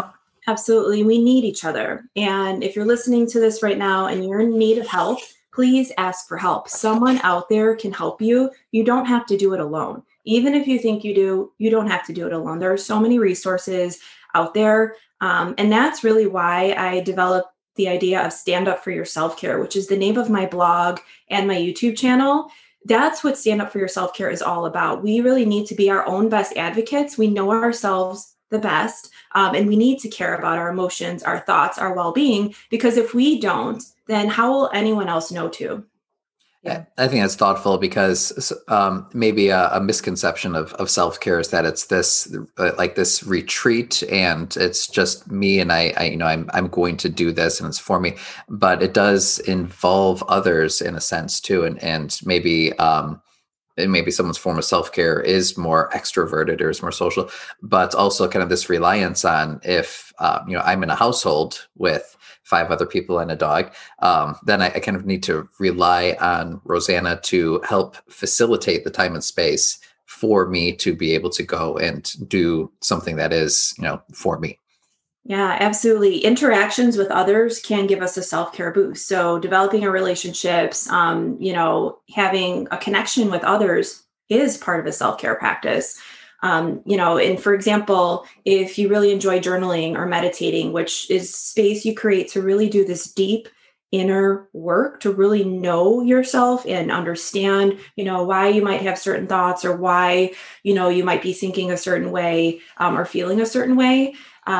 Speaker 3: Absolutely. We need each other. And if you're listening to this right now and you're in need of help, please ask for help. Someone out there can help you. You don't have to do it alone. Even if you think you do, you don't have to do it alone. There are so many resources out there. And that's really why I developed the idea of Stand Up for Your Self-Care, which is the name of my blog and my YouTube channel. That's what Stand Up for Your Self-Care is all about. We really need to be our own best advocates. We know ourselves the best. And we need to care about our emotions, our thoughts, our well-being, because if we don't, then how will anyone else know to?
Speaker 1: Yeah, I think that's thoughtful because maybe a misconception of self-care is that it's this like this retreat and it's just me and I'm going to do this and it's for me, but it does involve others in a sense too, and maybe someone's form of self-care is more extroverted or is more social, but also kind of this reliance on if, I'm in a household with 5 other people and a dog, then I kind of need to rely on Rosanna to help facilitate the time and space for me to be able to go and do something that is, for me.
Speaker 3: Yeah, absolutely. Interactions with others can give us a self-care boost. So developing our relationships, having a connection with others is part of a self-care practice. And for example, if you really enjoy journaling or meditating, which is space you create to really do this deep inner work to really know yourself and understand, why you might have certain thoughts or why, you might be thinking a certain way or feeling a certain way.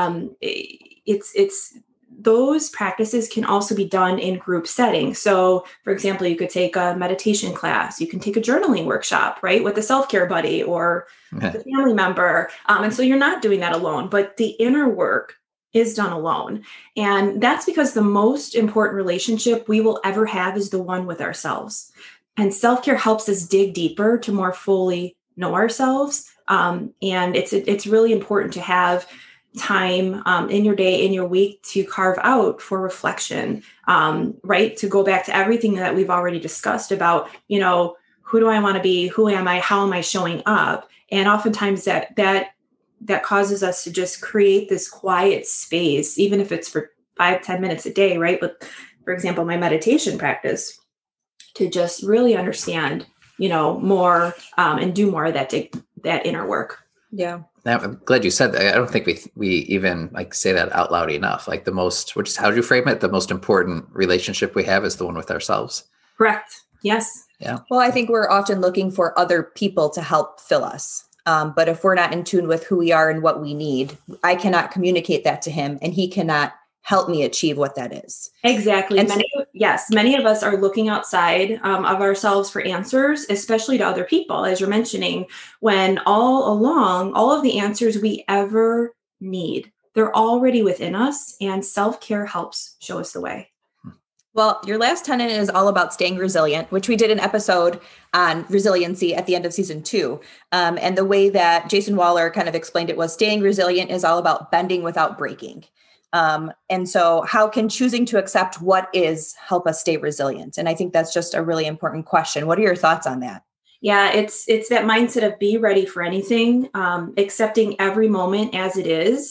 Speaker 3: It's those practices can also be done in group settings. So for example, you could take a meditation class, you can take a journaling workshop, right? With a self-care buddy or the family member. And so you're not doing that alone, but the inner work is done alone. And that's because the most important relationship we will ever have is the one with ourselves. And self-care helps us dig deeper to more fully know ourselves. And it's really important to have time in your day, in your week to carve out for reflection, right? To go back to everything that we've already discussed about, who do I want to be? Who am I? How am I showing up? And oftentimes that causes us to just create this quiet space, even if it's for 5-10 minutes a day, right? But for example, my meditation practice, to just really understand, more and do more of that inner work.
Speaker 2: Yeah.
Speaker 1: Now, I'm glad you said that. I don't think we even say that out loud enough. Like which is how do you frame it? The most important relationship we have is the one with ourselves.
Speaker 3: Correct. Yes.
Speaker 1: Yeah.
Speaker 2: Well, I think we're often looking for other people to help fill us. But if we're not in tune with who we are and what we need, I cannot communicate that to him and he cannot help me achieve what that is.
Speaker 3: Exactly. And many of us are looking outside of ourselves for answers, especially to other people, as you're mentioning, when all along, all of the answers we ever need, they're already within us, and self-care helps show us the way.
Speaker 2: Well, your last tenet is all about staying resilient, which we did an episode on resiliency at the end of season 2. And the way that Jason Waller kind of explained it was staying resilient is all about bending without breaking. And so how can choosing to accept what is help us stay resilient? And I think that's just a really important question. What are your thoughts on that?
Speaker 3: Yeah, it's that mindset of be ready for anything. Accepting every moment as it is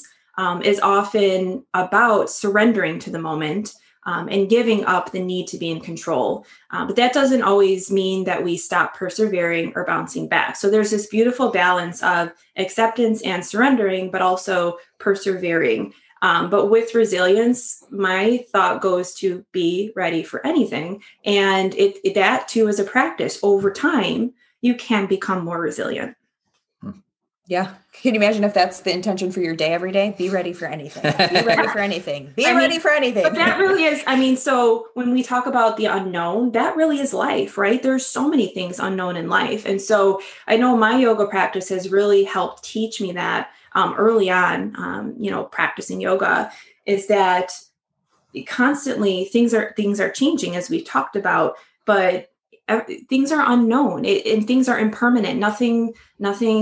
Speaker 3: often about surrendering to the moment and giving up the need to be in control. But that doesn't always mean that we stop persevering or bouncing back. So there's this beautiful balance of acceptance and surrendering, but also persevering. But with resilience, my thought goes to be ready for anything. And that too is a practice. Over time, you can become more resilient.
Speaker 2: Yeah. Can you imagine if that's the intention for your day every day? Be ready for anything. Be ready for anything. Be ready for anything.
Speaker 3: But that really is, so when we talk about the unknown, that really is life, right? There's so many things unknown in life. And so I know my yoga practice has really helped teach me that early on, practicing yoga, is that constantly things are changing, as we've talked about, but things are unknown and things are impermanent. Nothing,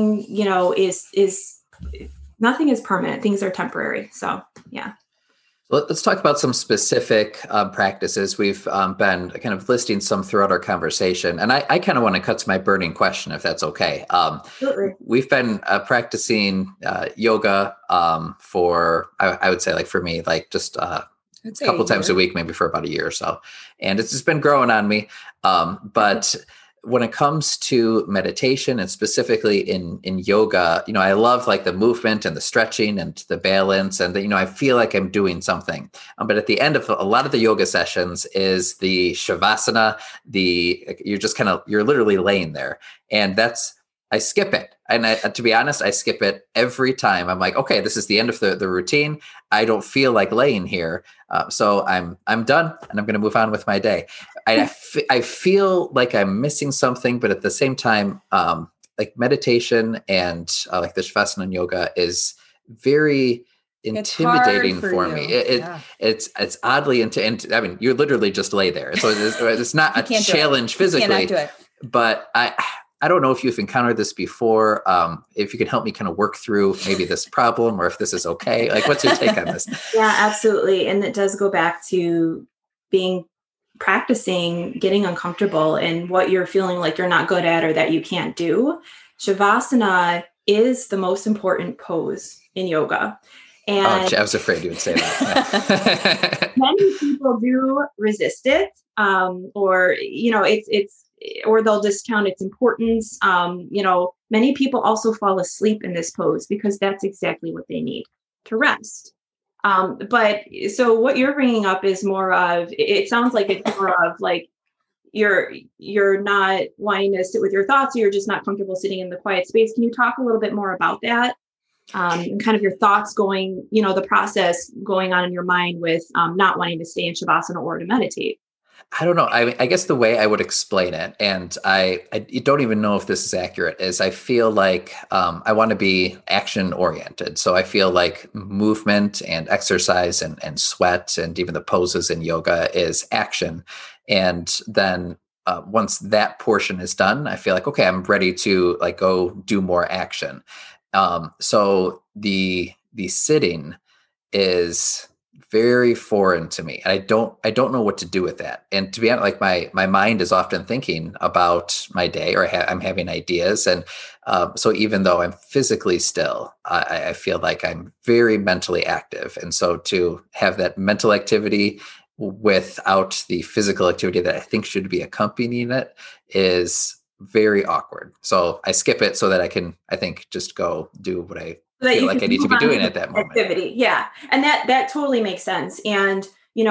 Speaker 3: is nothing is permanent. Things are temporary. So, yeah.
Speaker 1: Let's talk about some specific practices. We've been kind of listing some throughout our conversation, and I kind of want to cut to my burning question, if that's okay.
Speaker 3: Absolutely.
Speaker 1: We've been practicing yoga for, I would say, like for me, like just a couple times a week, maybe for about a year or so, and it's just been growing on me. But when it comes to meditation and specifically in yoga, I love like the movement and the stretching and the balance, and I feel like I'm doing something. But at the end of a lot of the yoga sessions is the shavasana. You're literally laying there, and I skip it. And to be honest, I skip it every time. I'm like, okay, this is the end of the routine. I don't feel like laying here. So I'm done, and I'm going to move on with my day. I feel like I'm missing something, but at the same time, like meditation and like the Shavasana and yoga is very intimidating for me. It's oddly I mean, you literally just lay there. So it's not a challenge physically, but I don't know if you've encountered this before. If you can help me kind of work through maybe this problem, or if this is okay. Like, what's your take on this?
Speaker 3: Yeah, absolutely. And it does go back to practicing, getting uncomfortable and what you're feeling like you're not good at or that you can't do. Shavasana is the most important pose in yoga. And
Speaker 1: I was afraid you would say that.
Speaker 3: Many people do resist it, or or they'll discount its importance. Many people also fall asleep in this pose because that's exactly what they need to rest. But so what you're bringing up is more of, it sounds like it's more of like you're not wanting to sit with your thoughts, or you're just not comfortable sitting in the quiet space. Can you talk a little bit more about that? And kind of your thoughts going, the process going on in your mind with not wanting to stay in Shavasana or to meditate?
Speaker 1: I don't know. I guess the way I would explain it, and I don't even know if this is accurate, is I feel like I want to be action oriented. So I feel like movement and exercise and sweat and even the poses in yoga is action. And then once that portion is done, I feel like, okay, I'm ready to like go do more action. So the sitting is very foreign to me. And I don't know what to do with that. And to be honest, like my mind is often thinking about my day, or I'm having ideas. And so even though I'm physically still, I feel like I'm very mentally active. And so to have that mental activity without the physical activity that I think should be accompanying it is very awkward. So I skip it so that I can, I think, just go do what I feel like I need to be doing at that moment.
Speaker 3: Activity. Yeah. And that totally makes sense. And,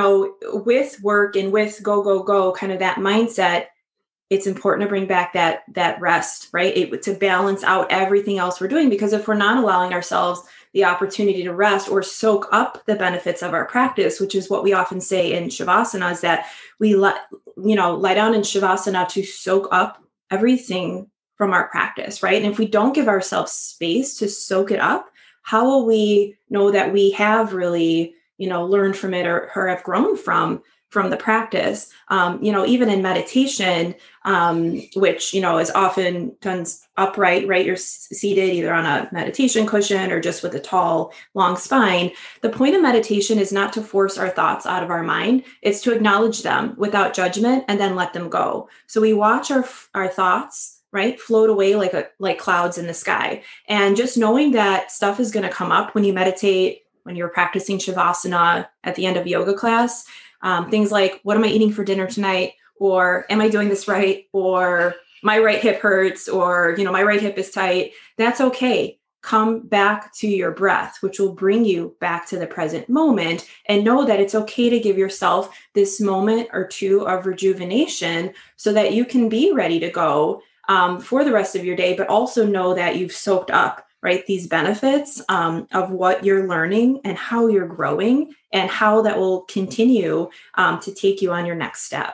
Speaker 3: with work and with go, kind of that mindset, it's important to bring back that rest, right? To balance out everything else we're doing, because if we're not allowing ourselves the opportunity to rest or soak up the benefits of our practice, which is what we often say in Shavasana, is that we lie down in Shavasana to soak up everything from our practice, right? And if we don't give ourselves space to soak it up, how will we know that we have really, learned from it or have grown from the practice? Even in meditation, which, is often done upright, right? You're seated either on a meditation cushion or just with a tall, long spine. The point of meditation is not to force our thoughts out of our mind. It's to acknowledge them without judgment and then let them go. So we watch our thoughts, right, float away like clouds in the sky. And just knowing that stuff is going to come up when you meditate, when you're practicing Shavasana at the end of yoga class, things like, what am I eating for dinner tonight? Or am I doing this right? Or my right hip hurts, or, my right hip is tight. That's okay. Come back to your breath, which will bring you back to the present moment, and know that it's okay to give yourself this moment or two of rejuvenation so that you can be ready to go for the rest of your day, but also know that you've soaked up, right, these benefits of what you're learning and how you're growing and how that will continue to take you on your next step.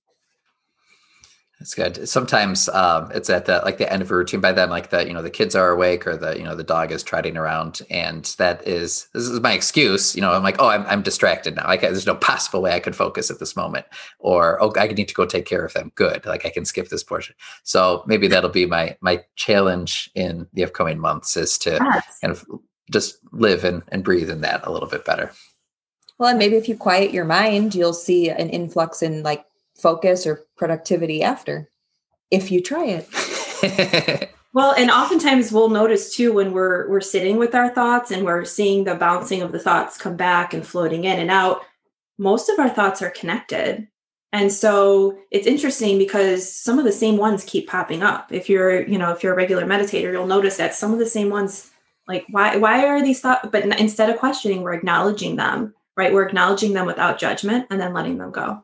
Speaker 1: That's good. Sometimes it's at the end of a routine. By then, the kids are awake, or the dog is trotting around, and this is my excuse. I'm like, oh, I'm distracted now. There's no possible way I could focus at this moment, or I need to go take care of them. Good, I can skip this portion. So maybe that'll be my challenge in the upcoming months, is to kind of just live and breathe in that a little bit better.
Speaker 2: Well, and maybe if you quiet your mind, you'll see an influx in like focus or productivity after, if you try it.
Speaker 3: Well, and oftentimes we'll notice too when we're sitting with our thoughts and we're seeing the bouncing of the thoughts come back and floating in and out, most of our thoughts are connected. And so it's interesting because some of the same ones keep popping up. If you're a regular meditator, you'll notice that some of the same ones, like why are these thoughts? But instead of questioning, we're acknowledging them, right? We're acknowledging them without judgment and then letting them go.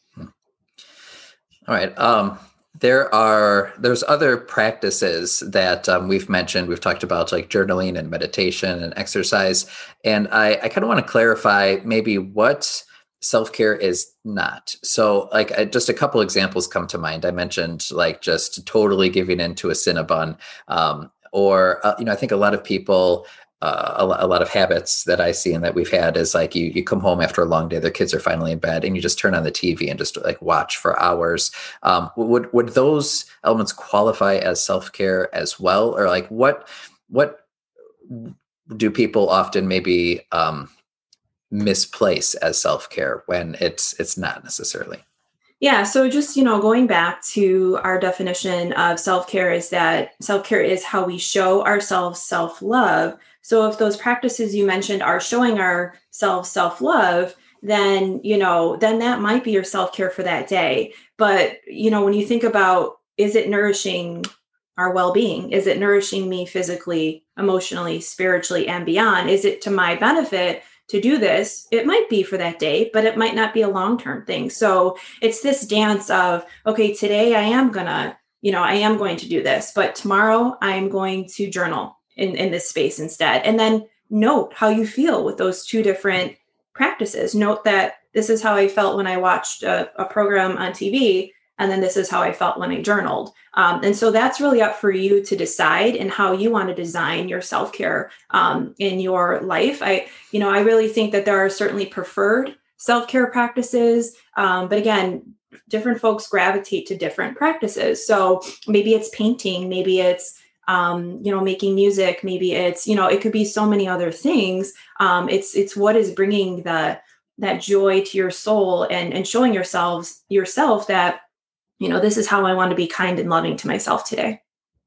Speaker 1: All right. There's other practices that we've mentioned. We've talked about like journaling and meditation and exercise. And I kind of want to clarify maybe what self-care is not. So like just a couple examples come to mind. I mentioned like just totally giving into a Cinnabon, or I think a lot of people, a lot of habits that I see and that we've had is like you come home after a long day, their kids are finally in bed, and you just turn on the TV and just like watch for hours. Would those elements qualify as self-care as well, or like what do people often maybe misplace as self-care when it's not necessarily?
Speaker 3: Yeah. So just, going back to our definition of self-care is that self-care is how we show ourselves self-love. So if those practices you mentioned are showing ourselves self-love, then that might be your self-care for that day. But, when you think about, is it nourishing our well-being? Is it nourishing me physically, emotionally, spiritually, and beyond? Is it to my benefit to do this? It might be for that day, but it might not be a long-term thing. So it's this dance of, okay, today I am going to do this, but tomorrow I'm going to journal in this space instead. And then note how you feel with those two different practices. Note that this is how I felt when I watched a program on TV, and then this is how I felt when I journaled. And so that's really up for you to decide and how you want to design your self-care in your life. I really think that there are certainly preferred self-care practices. But again, different folks gravitate to different practices. So maybe it's painting, maybe it's making music, maybe it's, it could be so many other things. It's what is bringing that joy to your soul and showing yourself that, this is how I want to be kind and loving to myself today.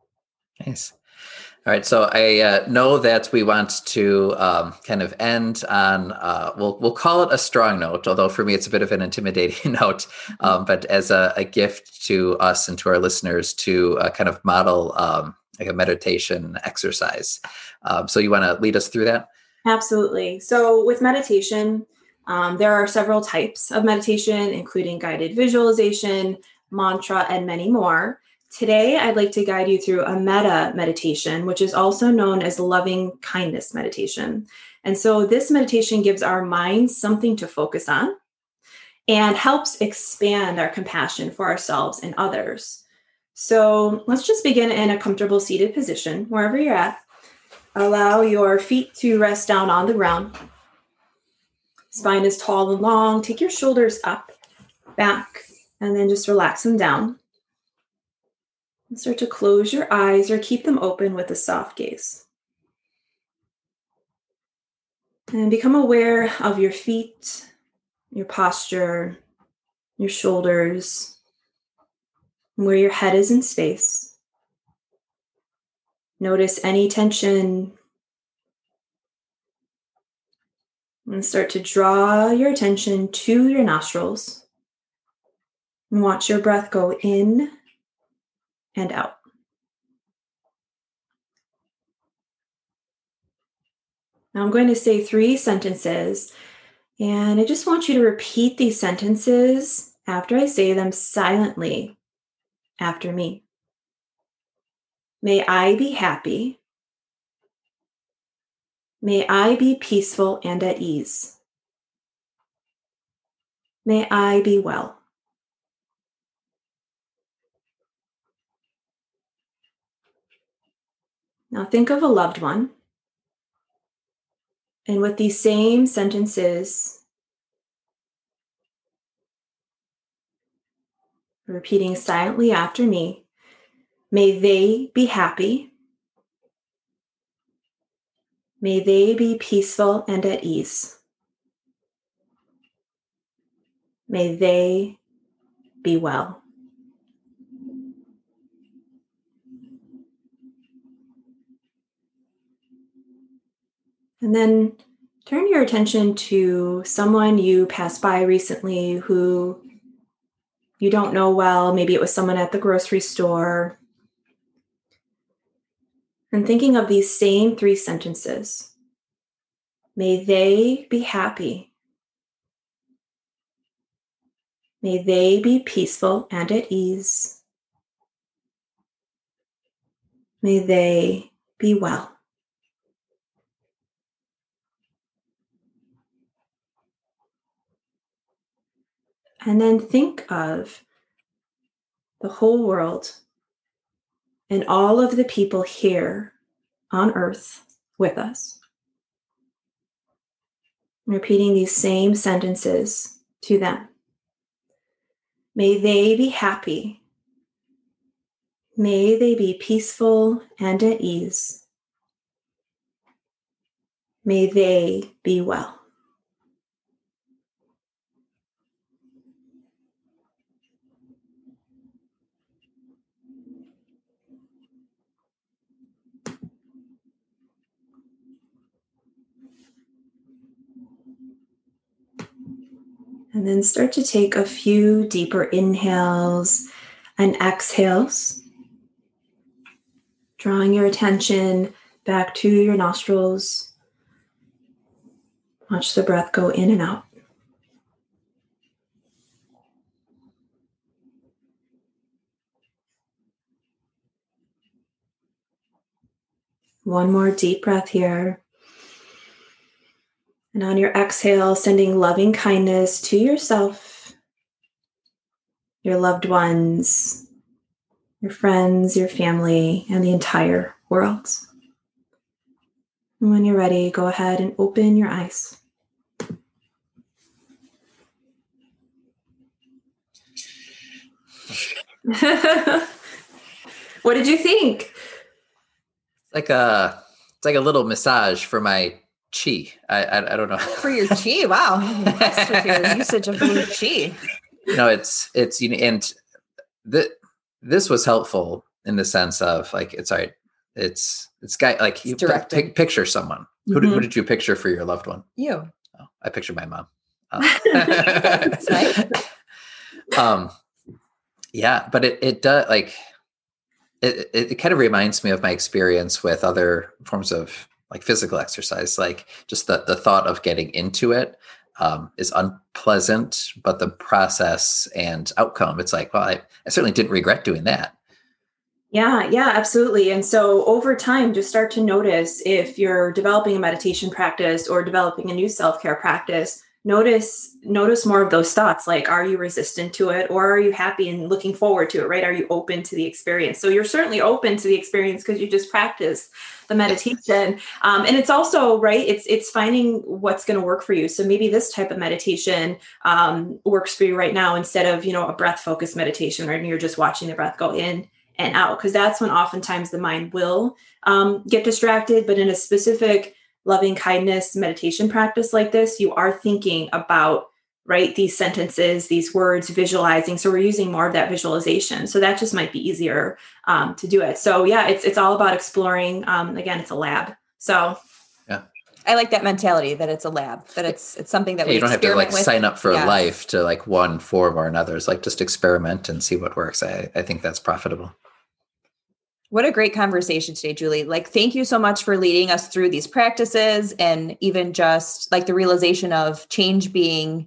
Speaker 1: Nice. All right. So I know that we want to kind of end on, we'll call it a strong note, although for me it's a bit of an intimidating note, but as a gift to us and to our listeners to kind of model like a meditation exercise. So you want to lead us through that?
Speaker 3: Absolutely. So with meditation, there are several types of meditation, including guided visualization, mantra, and many more. Today, I'd like to guide you through a metta meditation, which is also known as loving kindness meditation. And so this meditation gives our minds something to focus on and helps expand our compassion for ourselves and others. So let's just begin in a comfortable seated position, wherever you're at. Allow your feet to rest down on the ground. Spine is tall and long. Take your shoulders up, back, and then just relax them down. And start to close your eyes or keep them open with a soft gaze. And become aware of your feet, your posture, your shoulders, and where your head is in space. Notice any tension. And start to draw your attention to your nostrils. And watch your breath go in and out. Now I'm going to say 3 sentences, and I just want you to repeat these sentences after I say them silently after me. May I be happy. May I be peaceful and at ease. May I be well. Now think of a loved one. And with these same sentences, repeating silently after me, may they be happy. May they be peaceful and at ease. May they be well. And then turn your attention to someone you passed by recently who you don't know well. Maybe it was someone at the grocery store. And thinking of these same 3 sentences. May they be happy. May they be peaceful and at ease. May they be well. And then think of the whole world and all of the people here on earth with us. Repeating these same sentences to them. May they be happy. May they be peaceful and at ease. May they be well. And then start to take a few deeper inhales and exhales, drawing your attention back to your nostrils. Watch the breath go in and out. One more deep breath here. And on your exhale, sending loving kindness to yourself, your loved ones, your friends, your family, and the entire world. And when you're ready, go ahead and open your eyes. What did you think?
Speaker 1: It's like a little massage for my chi. I don't know.
Speaker 2: For your chi, wow. I'm impressed with your usage of the word chi.
Speaker 1: It's and this was helpful in the sense of like it's guy like you picture someone.
Speaker 3: Mm-hmm.
Speaker 1: Who did you picture for your loved one?
Speaker 2: You.
Speaker 1: Oh, I pictured my mom.
Speaker 2: That's right.
Speaker 1: Yeah, but it does like it kind of reminds me of my experience with other forms of like physical exercise, like just the thought of getting into it is unpleasant, but the process and outcome, it's like, well, I certainly didn't regret doing that.
Speaker 3: Yeah, absolutely. And so over time, just start to notice if you're developing a meditation practice or developing a new self-care practice, notice more of those thoughts. Like, are you resistant to it, or are you happy and looking forward to it, right? Are you open to the experience? So you're certainly open to the experience because you just practiced the meditation. And it's also, right, it's finding what's going to work for you. So maybe this type of meditation works for you right now instead of, a breath focused meditation, right? And you're just watching the breath go in and out, because that's when oftentimes the mind will get distracted. But in a specific loving kindness meditation practice like this, you are thinking about, right, these sentences, these words, visualizing. So we're using more of that visualization. So that just might be easier to do it. So yeah, it's all about exploring. Again, it's a lab. So
Speaker 1: yeah,
Speaker 2: I like that mentality that it's a lab, that it's something that we
Speaker 1: you don't have to like
Speaker 2: with.
Speaker 1: sign up for life to like one form or another. It's like just experiment and see what works. I think that's profitable.
Speaker 2: What a great conversation today, Julie. Like, thank you so much for leading us through these practices, and even just like the realization of change being,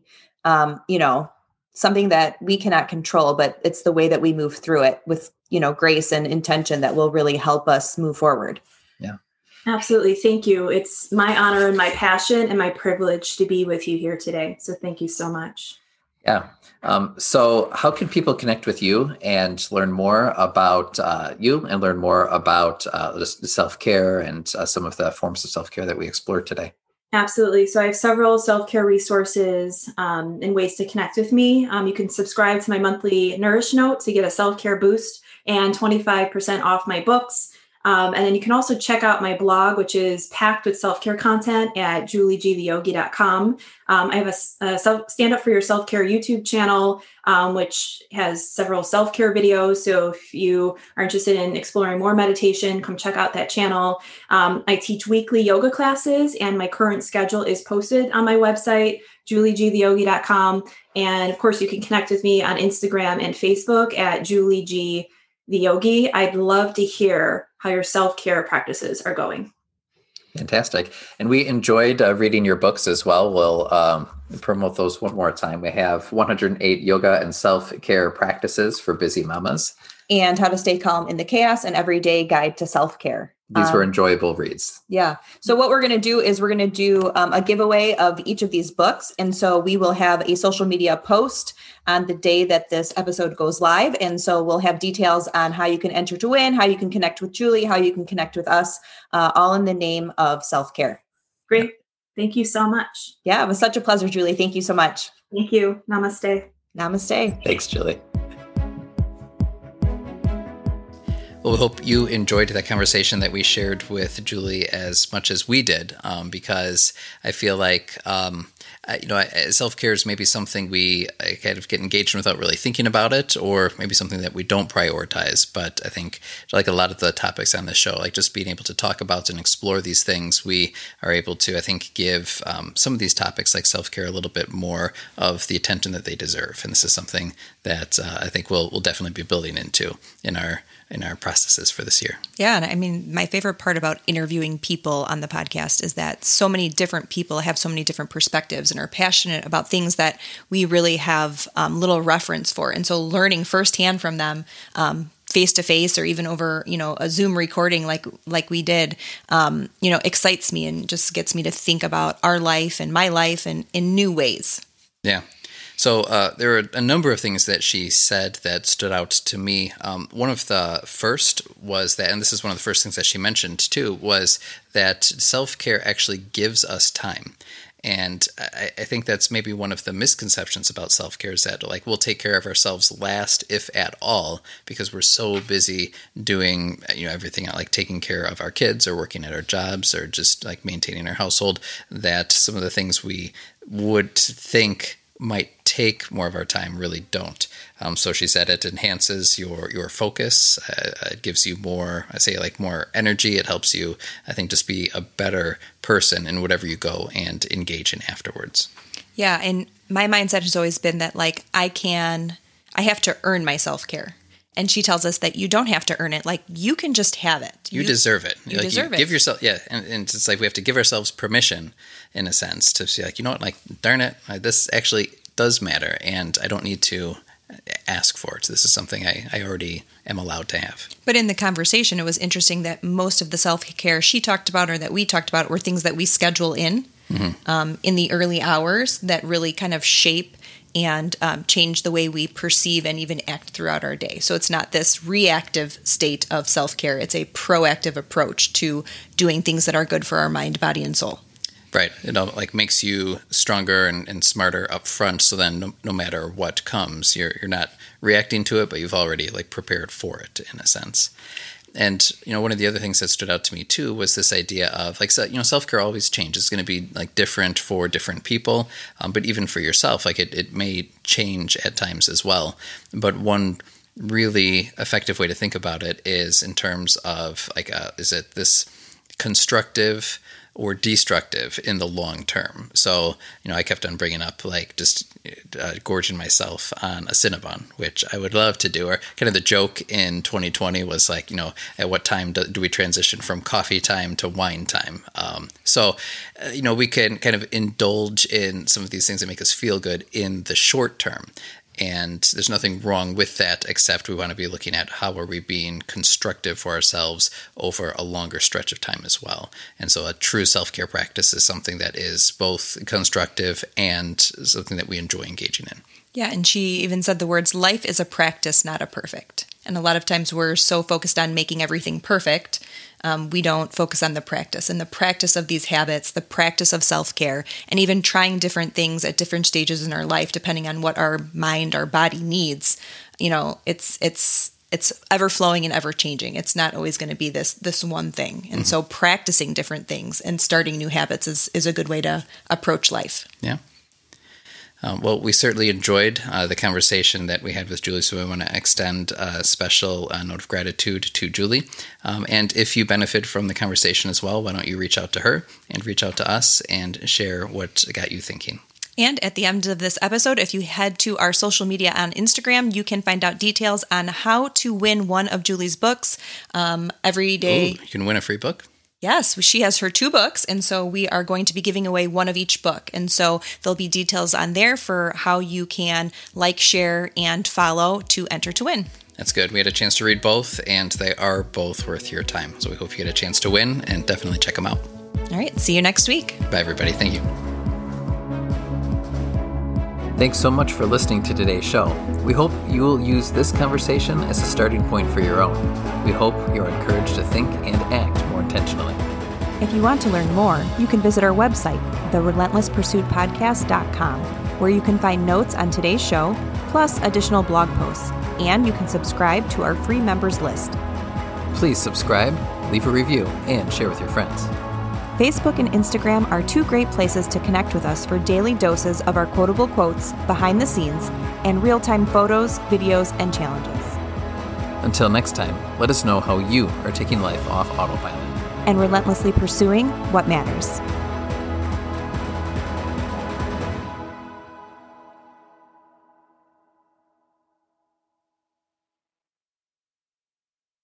Speaker 2: something that we cannot control, but it's the way that we move through it with, grace and intention that will really help us move forward.
Speaker 1: Yeah,
Speaker 3: absolutely. Thank you. It's my honor and my passion and my privilege to be with you here today. So thank you so much.
Speaker 1: Yeah. So how can people connect with you and learn more about you and learn more about the self-care and some of the forms of self-care that we explored today?
Speaker 3: Absolutely. So I have several self-care resources and ways to connect with me. You can subscribe to my monthly Nourish Note to get a self-care boost and 25% off my books. And then you can also check out my blog, which is packed with self-care content at juliegtheyogi.com. I have a Stand Up For Your Self-Care YouTube channel, which has several self-care videos. So if you are interested in exploring more meditation, come check out that channel. I teach weekly yoga classes, and my current schedule is posted on my website, juliegtheyogi.com. And of course, you can connect with me on Instagram and Facebook at juliegtheyogi. I'd love to hear how your self-care practices are going.
Speaker 1: Fantastic. And we enjoyed reading your books as well. We'll promote those one more time. We have 108 Yoga and Self-Care Practices for Busy Mamas.
Speaker 2: And How to Stay Calm in the Chaos, an Everyday Guide to Self-Care.
Speaker 1: These were enjoyable reads.
Speaker 2: Yeah. So what we're going to do is we're going to do a giveaway of each of these books. And so we will have a social media post on the day that this episode goes live. And so we'll have details on how you can enter to win, how you can connect with Julie, how you can connect with us, all in the name of self-care.
Speaker 3: Great. Thank you so much.
Speaker 2: Yeah, it was such a pleasure, Julie. Thank you so much.
Speaker 3: Thank you. Namaste.
Speaker 2: Namaste.
Speaker 1: Thanks, Julie. Well, we hope you enjoyed that conversation that we shared with Julie as much as we did, because I feel like, self-care is maybe something we kind of get engaged in without really thinking about it, or maybe something that we don't prioritize. But I think, like a lot of the topics on this show, like just being able to talk about and explore these things, we are able to, I think, give some of these topics like self-care a little bit more of the attention that they deserve. And this is something that I think we'll definitely be building into in our processes for this year.
Speaker 4: Yeah. And I mean, my favorite part about interviewing people on the podcast is that so many different people have so many different perspectives and are passionate about things that we really have little reference for. And so learning firsthand from them, face to face or even over, a Zoom recording like we did, excites me and just gets me to think about our life and my life and in new ways.
Speaker 1: Yeah. So there were a number of things that she said that stood out to me. One of the first was that, and this is one of the first things that she mentioned too, was that self-care actually gives us time. And I think that's maybe one of the misconceptions about self-care is that like we'll take care of ourselves last, if at all, because we're so busy doing everything like taking care of our kids or working at our jobs or just like maintaining our household, that some of the things we would think might take more of our time really don't. So she said it enhances your focus. It gives you more energy. It helps you, I think, just be a better person in whatever you go and engage in afterwards.
Speaker 4: Yeah. And my mindset has always been that I have to earn my self-care. And she tells us that you don't have to earn it. Like you can just have it.
Speaker 1: You deserve it.
Speaker 4: You deserve it.
Speaker 1: Give yourself, yeah. And it's like we have to give ourselves permission in a sense to say like, you know what, like, darn it, this actually does matter. And I don't need to ask for it. This is something I already am allowed to have.
Speaker 4: But in the conversation, it was interesting that most of the self-care she talked about or that we talked about were things that we schedule in the early hours that really kind of shape and change the way we perceive and even act throughout our day. So it's not this reactive state of self-care. It's a proactive approach to doing things that are good for our mind, body, and soul.
Speaker 1: Right. It makes you stronger and smarter up front. So then no matter what comes, you're not reacting to it, but you've already prepared for it in a sense. And, one of the other things that stood out to me too was this idea of self-care always changes. It's going to be different for different people, but even for yourself, it may change at times as well. But one really effective way to think about it is in terms of is it this constructive or destructive in the long term? So, I kept on bringing up gorging myself on a Cinnabon, which I would love to do. Or kind of the joke in 2020 was at what time do we transition from coffee time to wine time? We can kind of indulge in some of these things that make us feel good in the short term. And there's nothing wrong with that, except we want to be looking at how are we being constructive for ourselves over a longer stretch of time as well. And so a true self-care practice is something that is both constructive and something that we enjoy engaging in.
Speaker 4: Yeah, and she even said the words, life is a practice, not a perfect. And a lot of times we're so focused on making everything perfect, we don't focus on the practice. And the practice of these habits, the practice of self-care, and even trying different things at different stages in our life, depending on what our mind, our body needs, it's it's ever flowing and ever changing. It's not always going to be this one thing. And so practicing different things and starting new habits is a good way to approach life.
Speaker 1: Yeah. Well, we certainly enjoyed the conversation that we had with Julie, so we want to extend a special note of gratitude to Julie. And if you benefit from the conversation as well, why don't you reach out to her and reach out to us and share what got you thinking.
Speaker 4: And at the end of this episode, if you head to our social media on Instagram, you can find out details on how to win one of Julie's books every day.
Speaker 1: Ooh, you can win a free book?
Speaker 4: Yes, she has her 2 books, and so we are going to be giving away one of each book. And so there'll be details on there for how you can like, share, and follow to enter to win.
Speaker 1: That's good. We had a chance to read both, and they are both worth your time. So we hope you get a chance to win, and definitely check them out.
Speaker 4: All right, see you next week.
Speaker 1: Bye, everybody. Thank you. Thanks so much for listening to today's show. We hope you will use this conversation as a starting point for your own. We hope you're encouraged to think and act more intentionally.
Speaker 5: If you want to learn more, you can visit our website, therelentlesspursuitpodcast.com, where you can find notes on today's show, plus additional blog posts, and you can subscribe to our free members list.
Speaker 1: Please subscribe, leave a review, and share with your friends.
Speaker 5: Facebook and Instagram are 2 great places to connect with us for daily doses of our quotable quotes, behind the scenes, and real-time photos, videos, and challenges.
Speaker 1: Until next time, let us know how you are taking life off autopilot
Speaker 5: and relentlessly pursuing what matters.